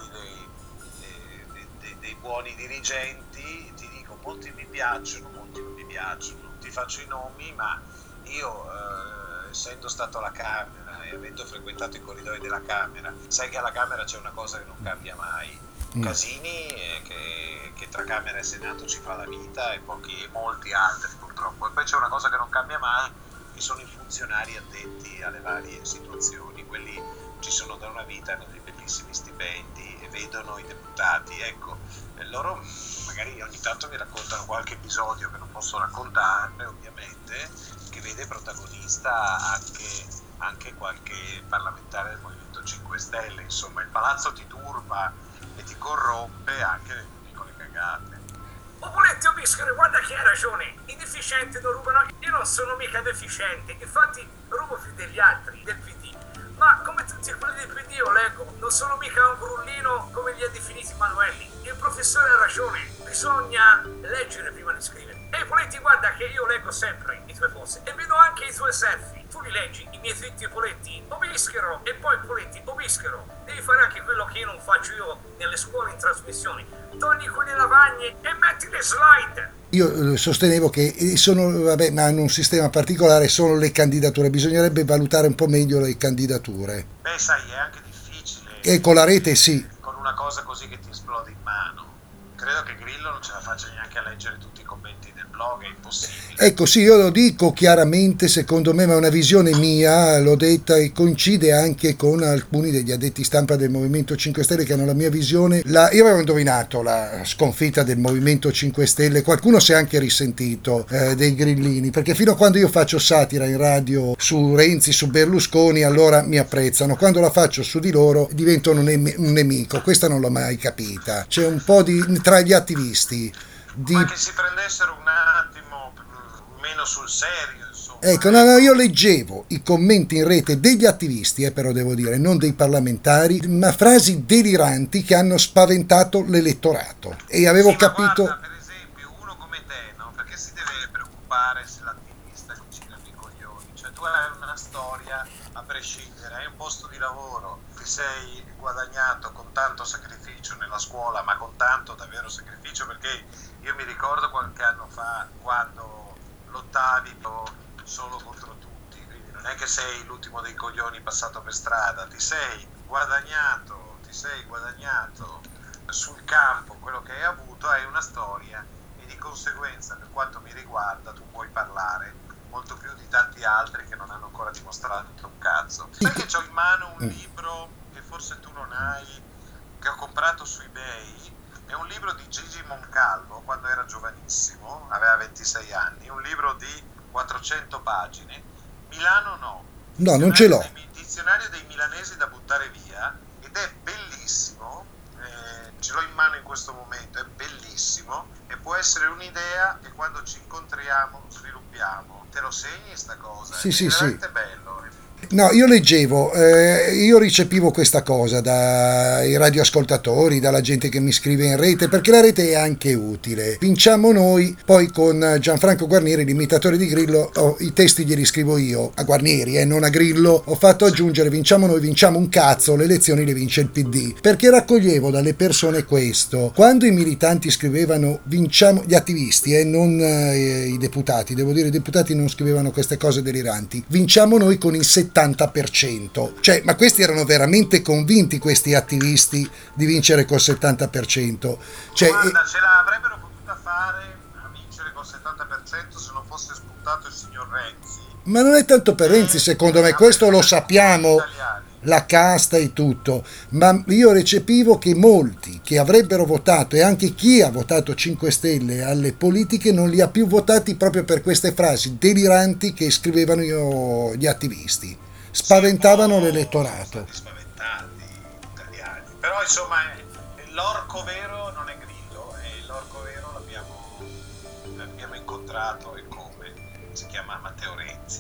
dei buoni dirigenti. Ti dico, molti mi piacciono, molti non mi piacciono, non ti faccio i nomi, ma io essendo stato alla Camera e avendo frequentato i corridoi della Camera, sai che alla Camera c'è una cosa che non cambia mai, Casini che tra Camera e Senato ci fa la vita e molti altri purtroppo, e poi c'è una cosa che non cambia mai, che sono i funzionari addetti alle varie situazioni. Quelli ci sono da una vita, hanno dei bellissimi stipendi e vedono i deputati, ecco, loro magari ogni tanto mi raccontano qualche episodio che non posso raccontare ovviamente, che vede protagonista anche qualche parlamentare del Movimento 5 Stelle. Insomma, il palazzo ti turba e ti corrompe anche nelle piccole cagate. Poletti o Bischero, guarda che hai ragione, i deficienti non rubano, io non sono mica deficiente, infatti rubo più degli altri del PD, ma come tutti quelli del PD io leggo, non sono mica un grullino come li ha definiti Manuelli. Il professore ha ragione, bisogna leggere prima di scrivere. E Poletti, guarda che io leggo sempre i tuoi post e vedo anche i tuoi selfie, tu li leggi, i miei tweet Poletti, Obischero, e poi Poletti, Obischero, devi fare anche quello che io non faccio io nelle scuole in trasmissioni, togli quelle lavagne e metti le slide. Io sostenevo che ma hanno un sistema particolare, sono le candidature, bisognerebbe valutare un po' meglio le candidature. Beh, sai, è anche difficile. E con la rete sì. Con una cosa così che ti esplode in mano. Credo che Grillo non ce la faccia neanche a leggere tutti i commenti del blog, è impossibile. Ecco, sì, io lo dico chiaramente, secondo me, ma è una visione mia, l'ho detta e coincide anche con alcuni degli addetti stampa del Movimento 5 Stelle che hanno la mia visione. Io avevo indovinato la sconfitta del Movimento 5 Stelle, qualcuno si è anche risentito dei grillini, perché fino a quando io faccio satira in radio su Renzi, su Berlusconi, allora mi apprezzano, quando la faccio su di loro diventano un nemico. Questa non l'ho mai capita, c'è un po' tra gli attivisti ma che si prendessero un attimo meno sul serio, insomma. Ecco, no, io leggevo i commenti in rete degli attivisti, però devo dire, non dei parlamentari, ma frasi deliranti che hanno spaventato l'elettorato. E avevo capito... Guarda, per esempio, uno come te, no? Perché si deve preoccupare se l'attivista gli gira i coglioni? Cioè, tu hai una storia, a prescindere, hai un posto di lavoro, ti sei guadagnato con tanto sacrificio nella scuola, ma con tanto davvero sacrificio, perché io mi ricordo qualche anno fa quando lottavi solo contro tutti, quindi non è che sei l'ultimo dei coglioni passato per strada, ti sei guadagnato sul campo quello che hai avuto, hai una storia e di conseguenza, per quanto mi riguarda, tu puoi parlare molto più di tanti altri che non hanno ancora dimostrato un cazzo. Sai che ho in mano un libro che forse tu non hai, che ho comprato su eBay? È un libro di Gigi Moncalvo quando era giovanissimo, aveva 26 anni, un libro di 400 pagine. Milano no. No, non ce l'ho. Dizionario dei milanesi da buttare via, ed è bellissimo, ce l'ho in mano in questo momento, è bellissimo e può essere un'idea che quando ci incontriamo sviluppiamo. Te lo segni sta cosa? Sì, è sì, veramente bello. No, io leggevo, io ricepivo questa cosa dai radioascoltatori, dalla gente che mi scrive in rete, perché la rete è anche utile. Vinciamo noi, poi con Gianfranco Guarnieri, l'imitatore di Grillo, i testi glieli scrivo io, a Guarnieri, non a Grillo, ho fatto aggiungere vinciamo noi, vinciamo un cazzo, le elezioni le vince il PD, perché raccoglievo dalle persone questo. Quando i militanti scrivevano vinciamo, gli attivisti, non i deputati, devo dire i deputati non scrivevano queste cose deliranti, vinciamo noi con il 70%, cioè, ma questi erano veramente convinti, questi attivisti, di vincere col 70%. Cioè, guarda, ce l'avrebbero potuta fare a vincere col 70% se non fosse spuntato il signor Renzi. Ma non è tanto per Renzi, secondo me, questo lo sappiamo, la casta e tutto, ma io recepivo che molti che avrebbero votato, e anche chi ha votato 5 Stelle alle politiche, non li ha più votati proprio per queste frasi deliranti che scrivevano gli attivisti. Spaventavano l'elettorato. Spaventati italiani. Però insomma l'orco vero non è Grillo, e l'orco vero l'abbiamo incontrato, e come? Si chiama Matteo Renzi.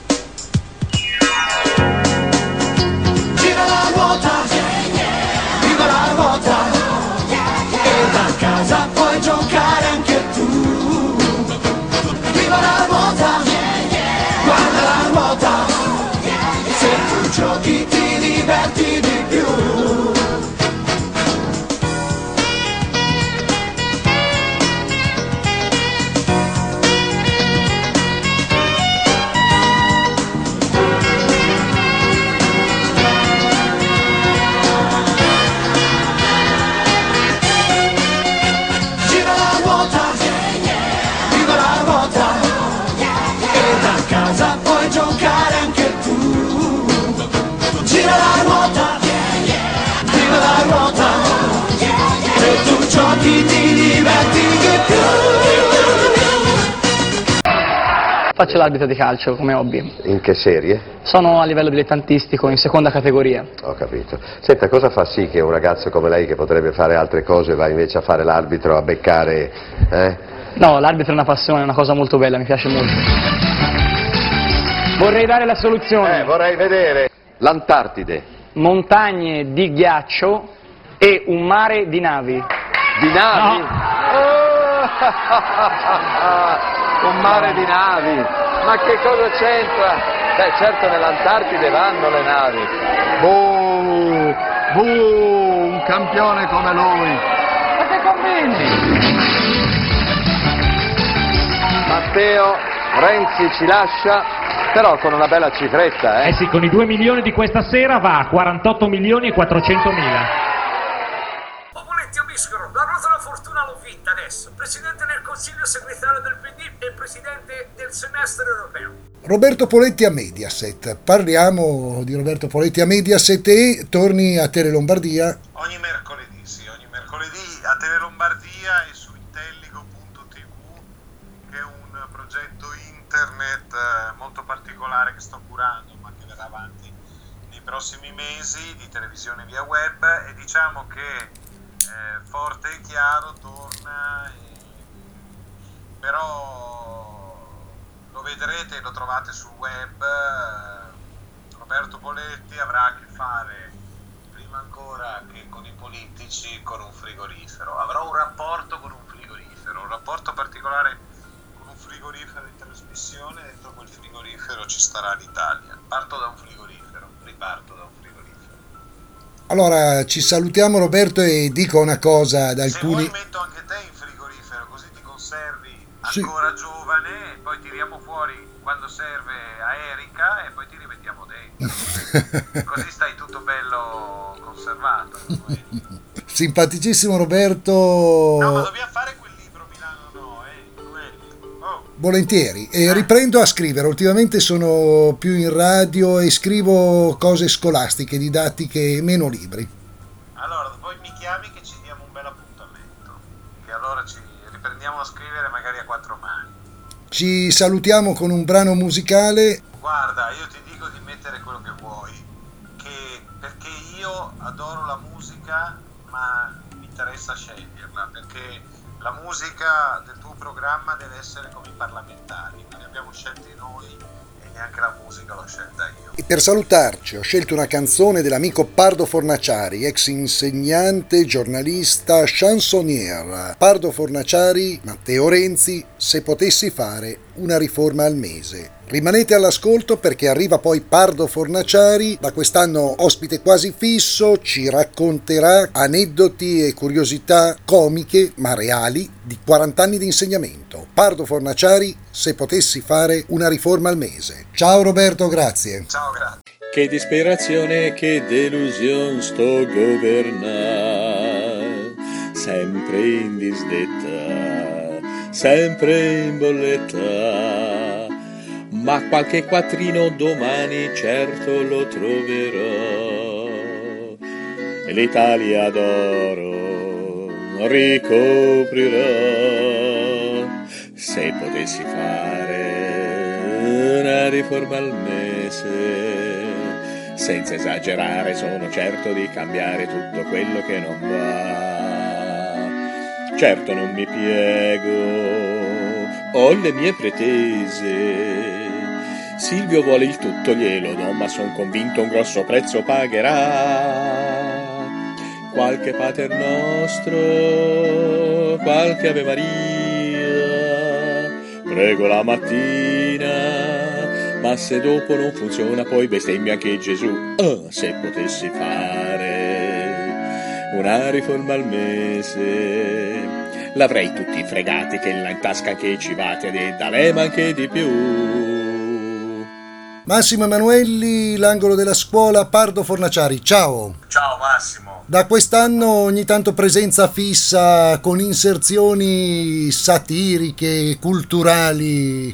Gira la ruota, viva la ruota, e da casa puoi giocare anche tu. Viva la ruota, guarda la ruota, se tu giochi ti diverti di più. Giocare anche tu. Gira la ruota, viva la ruota, se tu giochi ti diverti di più. Faccio l'arbitro di calcio come hobby. In che serie? Sono a livello dilettantistico, in seconda categoria. Ho capito. Senta, cosa fa sì che un ragazzo come lei, che potrebbe fare altre cose, va invece a fare l'arbitro, a beccare... No, l'arbitro è una passione, è una cosa molto bella, mi piace molto. Vorrei dare la soluzione. Vorrei vedere. L'Antartide. Montagne di ghiaccio e un mare di navi. Di navi? No. Un mare di navi. Ma che cosa c'entra? Beh, certo nell'Antartide vanno le navi. Un campione come lui. Ma che convinti? Matteo Renzi ci lascia, però con una bella cifretta, sì, con i 2 milioni di questa sera va a 48 milioni e 400 mila. Popoletti Biscoro, la ruota della fortuna l'ho vinta adesso. Presidente del Consiglio, segretario del PD e presidente del semestre europeo. Roberto Poletti a Mediaset. Parliamo di Roberto Poletti a Mediaset e torni a Tele Lombardia. Ogni mercoledì, a Tele Lombardia e su intelligo.tv, che è un progetto internet molto particolare che sto curando, ma che verrà avanti nei prossimi mesi, di televisione via web, e diciamo che Forte e Chiaro torna, però lo vedrete, lo trovate sul web. Roberto Poletti avrà a che fare, prima ancora che con i politici, con un frigorifero. Avrà un rapporto con un frigorifero, un rapporto particolare con un frigorifero in trasmissione. Dentro quel frigorifero ci starà l'Italia. Parto da un frigorifero, riparto da un frigorifero. Allora ci salutiamo, Roberto, e dico una cosa ad alcuni. Se vuoi metto anche te in frigorifero, così ti conservi ancora giovane, e poi tiriamo fuori quando serve a Erika e poi ti rimettiamo dentro. Così stai tutto bello conservato. Simpaticissimo Roberto. No, ma dobbiamo fare quel libro Milano, no, Volentieri, e riprendo a scrivere. Ultimamente sono più in radio e scrivo cose scolastiche, didattiche, meno libri. Allora poi mi chiami che ci diamo un bel appuntamento, che allora ci riprendiamo a scrivere magari a 4 mani. Ci salutiamo con un brano musicale. Guarda, io ti dico di mettere quello che vuoi, perché io adoro la musica, ma mi interessa sceglierla, perché la musica del tuo programma deve essere come i parlamentari, non li abbiamo scelti noi e neanche la musica l'ho scelta io. E per salutarci ho scelto una canzone dell'amico Pardo Fornaciari, ex insegnante, giornalista, chansonnier. Pardo Fornaciari, Matteo Renzi, Se potessi fare una riforma al mese. Rimanete all'ascolto perché arriva poi Pardo Fornaciari, da quest'anno ospite quasi fisso, ci racconterà aneddoti e curiosità comiche ma reali di 40 anni di insegnamento. Pardo Fornaciari, Se potessi fare una riforma al mese. Ciao Roberto, grazie. Ciao, grazie. Che disperazione, che delusione sto governare, sempre in disdetta, sempre in bolletta, ma qualche quattrino domani certo lo troverò, e l'Italia d'oro ricoprirò, se potessi fare una riforma al mese. Senza esagerare sono certo di cambiare tutto quello che non va. Certo non mi piego, ho le mie pretese. Silvio vuole il tutto, glielo do, ma son convinto un grosso prezzo pagherà. Qualche Pater Nostro, qualche Ave Maria, prego la mattina. Ma se dopo non funziona poi bestemmia anche Gesù. Se potessi fare una riforma al mese, l'avrei tutti fregati che là in tasca che ci vate e da lei ma anche di più. Massimo Emanuelli, l'angolo della scuola, Pardo Fornaciari, ciao. Ciao Massimo. Da quest'anno ogni tanto presenza fissa con inserzioni satiriche, culturali.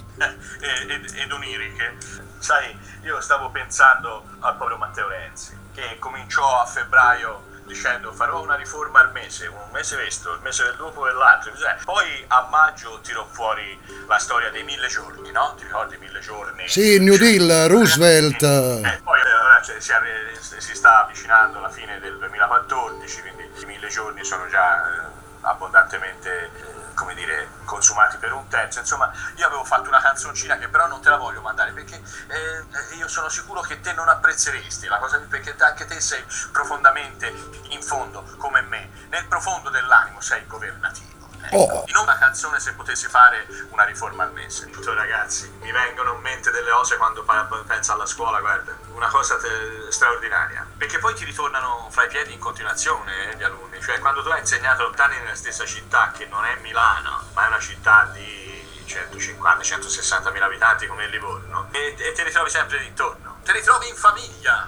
Ed oniriche. Sai, io stavo pensando al povero Matteo Renzi, che cominciò a febbraio dicendo farò una riforma al mese, un mese questo, il mese del dopo e l'altro, poi a maggio tirò fuori la storia dei 1000 giorni, no? Ti ricordi 1000 giorni? Sì, il New Deal, Roosevelt. Poi ora si sta avvicinando la fine del 2014, quindi i 1000 giorni sono già abbondantemente come dire, consumati per un terzo. Insomma, io avevo fatto una canzoncina che però non te la voglio mandare perché io sono sicuro che te non apprezzeresti la cosa, perché anche te sei profondamente in fondo come me, nel profondo dell'animo sei governativo. In una canzone Se potessi fare una riforma al mese. Ragazzi, mi vengono in mente delle cose quando penso alla scuola, guarda, una cosa straordinaria, perché poi ti ritornano fra i piedi in continuazione gli alunni, cioè quando tu hai insegnato 8 anni nella stessa città che non è Milano, ma è una città di 150-160 mila abitanti come Livorno, e te li trovi sempre d'intorno, te li trovi in famiglia,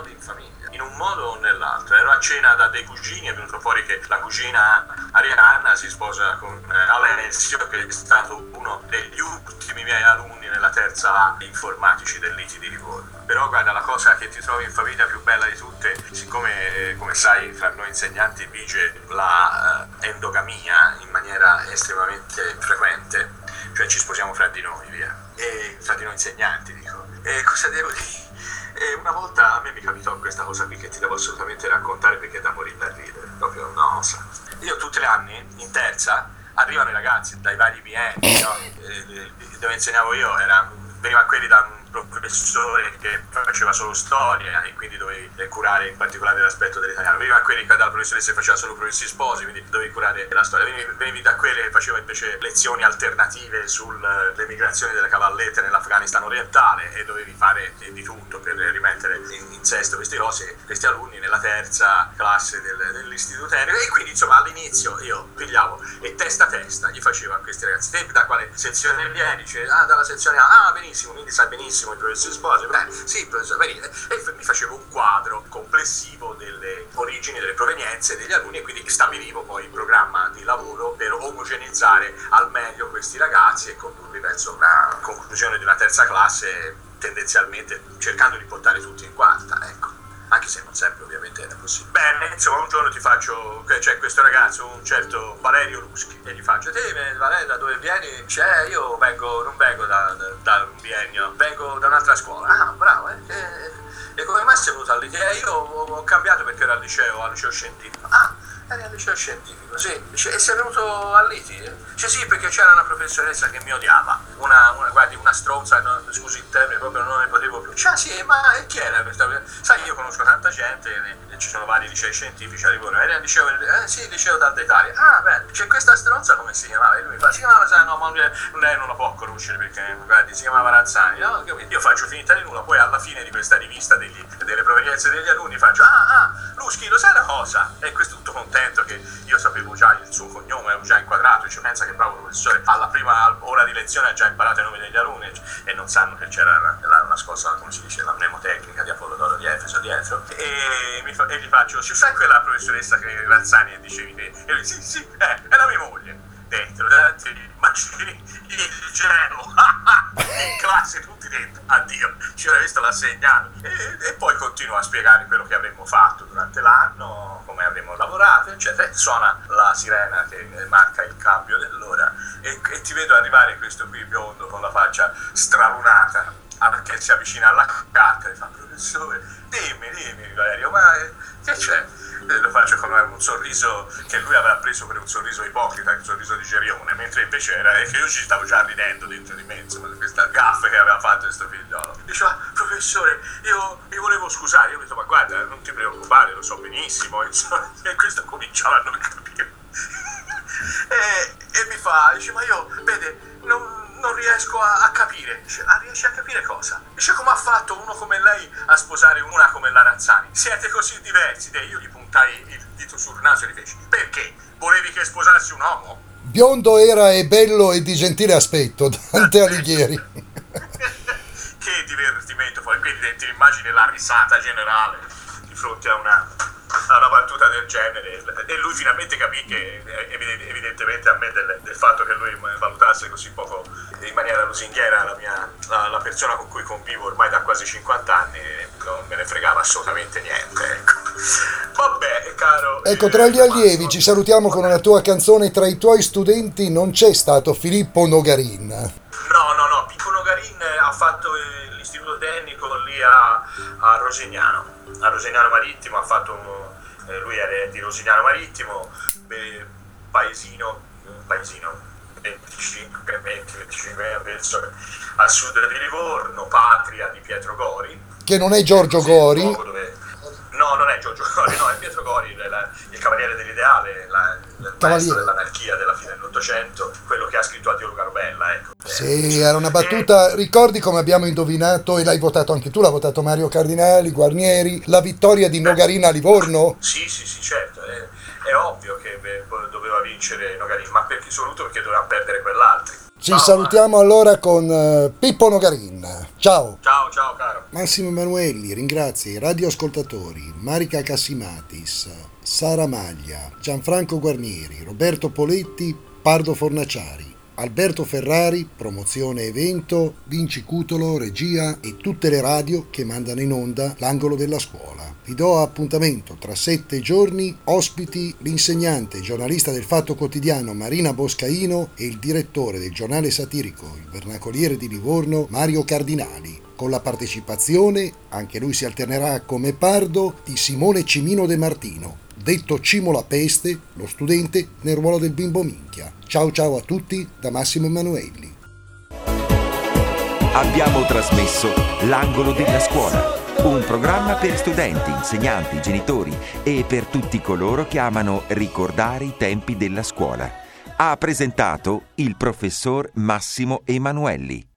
in un modo o nell'altro. Ero a cena da dei cugini, è venuto fuori che la cugina Arianna si sposa con Alessio, che è stato uno degli ultimi miei alunni nella terza A informatici dell'ITI di Livorno. Però guarda, la cosa che ti trovi in famiglia più bella di tutte, siccome come sai fra noi insegnanti vige la endogamia in maniera estremamente frequente, cioè ci sposiamo fra di noi, via, e fra di noi insegnanti, dico. E cosa devo dire? E una volta a me mi capitò questa cosa qui che ti devo assolutamente raccontare perché è da morire da ridere, proprio una cosa. Io tutti gli anni, in terza, arrivano i ragazzi dai vari bienni, no? Dove insegnavo io, venivano quelli da un professore che faceva solo storia e quindi dovevi curare in particolare l'aspetto dell'italiano, venivano quelli dalla professoressa che faceva solo professi sposi, quindi dovevi curare la storia, venivi da quelli che faceva invece lezioni alternative sulle migrazioni delle cavallette nell'Afghanistan orientale e dovevi fare di tutto per rimettere in sesto queste cose, questi alunni nella terza classe dell'istituto tecnico. E quindi insomma all'inizio io pigliavo e testa a testa gli facevo a questi ragazzi: te da quale sezione vieni? Dice, dalla sezione A. Benissimo, quindi sai benissimo il professore Sposi. Sì, professore, venite. E mi facevo un quadro complessivo delle origini, delle provenienze degli alunni e quindi stabilivo poi il programma di lavoro per omogeneizzare al meglio questi ragazzi e condurli verso una conclusione di una terza classe, tendenzialmente cercando di portare tutti in quarta, ecco. Anche se non sempre ovviamente era possibile. Bene, insomma, un giorno ti faccio, c'è questo ragazzo, un certo Valerio Ruschi, e gli faccio: te Valerio, da dove vieni? Io non vengo da un biennio, vengo da un'altra scuola. Ah, bravo, e come mai sei venuto al liceo? Io ho cambiato perché ero al liceo scientifico. Ah, Eri al liceo scientifico, sì. Dice, e sei venuto a Liti? Dice, sì, perché c'era una professoressa che mi odiava, guardi, una stronza, no, scusi il termine, proprio non ne potevo più. Cioè, sì, ma e chi era questa? Sai, io conosco tanta gente, ci sono vari licei scientifici a Livorno, eri al liceo, sì, il liceo d'Alta Italia. Ah, beh, c'è questa stronza, come si chiamava? E lui mi fa, si chiamava, sai, no, ma lei non la può conoscere perché, guardi, si chiamava Razzani, no? Io faccio finta di nulla, poi alla fine di questa rivista delle provenienze degli alunni faccio, Luschi, lo sai una cosa? E questo tutto contento che io sapevo già il suo cognome, ero già inquadrato, cioè pensa che bravo professore, alla prima ora di lezione ha già imparato i nomi degli alunni e non sanno che c'era una scorsa, come si dice, la mnemotecnica di Apollodoro di Efeso dietro. E gli faccio, sai quella professoressa che Razzani e dicevi te? E lui, sì, è la mia moglie. Dentro, il gelo, in classe tutti dentro, addio, ci aveva visto l'assegnato e poi continua a spiegare quello che avremmo fatto durante l'anno, come avremmo lavorato, eccetera. Sona la sirena che marca il cambio dell'ora e ti vedo arrivare questo qui biondo con la faccia stralunata che si avvicina alla carta e fa, professore, dimmi Valerio, ma che c'è? Lo faccio con un sorriso che lui avrà preso per un sorriso ipocrita, un sorriso di Gerione, mentre invece era che io ci stavo già ridendo dentro di me, insomma, questa gaffa che aveva fatto questo figliolo. Diceva, professore, io mi volevo scusare. Io mi ho detto, ma guarda, non ti preoccupare, lo so benissimo, insomma, e questo cominciava a non capire. e mi fa, dice, ma io, vede, non riesco a capire. Dice, riesci a capire cosa? Dice, come ha fatto uno come lei a sposare una come la Razzani? Siete così diversi. Io gli puntai il dito sul naso e gli feci, perché? Volevi che sposassi un uomo? Biondo era e bello e di gentile aspetto, Dante Alighieri. Che divertimento, poi quindi ti immagini la risata generale di fronte a una battuta del genere, e lui finalmente capì che evidentemente a me del fatto che lui valutasse così poco in maniera lusinghiera la persona con cui convivo ormai da quasi 50 anni non me ne fregava assolutamente niente, ecco. Vabbè, caro, ecco, tra gli allievi ci salutiamo con una tua canzone. Tra i tuoi studenti non c'è stato Filippo Nogarin? No, Pippo Nogarin ha fatto l'istituto tecnico lì a Rosignano Marittimo, ha fatto lui era di Rosignano Marittimo, paesino 25 penso, a sud di Livorno, patria di Pietro Gori, che non è Giorgio Gori. No, non è Giorgio Gori, no, è Pietro Gori, il cavaliere dell'ideale, il maestro dell'anarchia della fine dell'Ottocento, quello che ha scritto Addio Luca Robella, ecco. Sì, era una battuta, ricordi come abbiamo indovinato, e l'hai votato anche tu, l'ha votato Mario Cardinali, Guarnieri, la vittoria di Nogarin a Livorno? Sì, certo, è ovvio che doveva vincere Nogarin, ma soprattutto perché doveva perdere quell'altro. Ci salutiamo allora con Pippo Nogarin. Ciao caro. Massimo Emanuelli ringrazia i radioascoltatori Marica Cassimatis, Sara Maglia, Gianfranco Guarnieri, Roberto Poletti, Pardo Fornaciari, Alberto Ferrari, promozione evento, Vinci Cutolo, regia e tutte le radio che mandano in onda l'angolo della scuola. Vi do appuntamento tra 7 giorni, ospiti l'insegnante e giornalista del Fatto Quotidiano Marina Boscaino e il direttore del giornale satirico Il Vernacoliere di Livorno Mario Cardinali, con la partecipazione, anche lui si alternerà come Pardo, di Simone Cimino De Martino, detto Cimo la Peste, lo studente nel ruolo del bimbo minchia. Ciao a tutti da Massimo Emanuelli. Abbiamo trasmesso L'angolo della scuola, un programma per studenti, insegnanti, genitori e per tutti coloro che amano ricordare i tempi della scuola. Ha presentato il professor Massimo Emanuelli.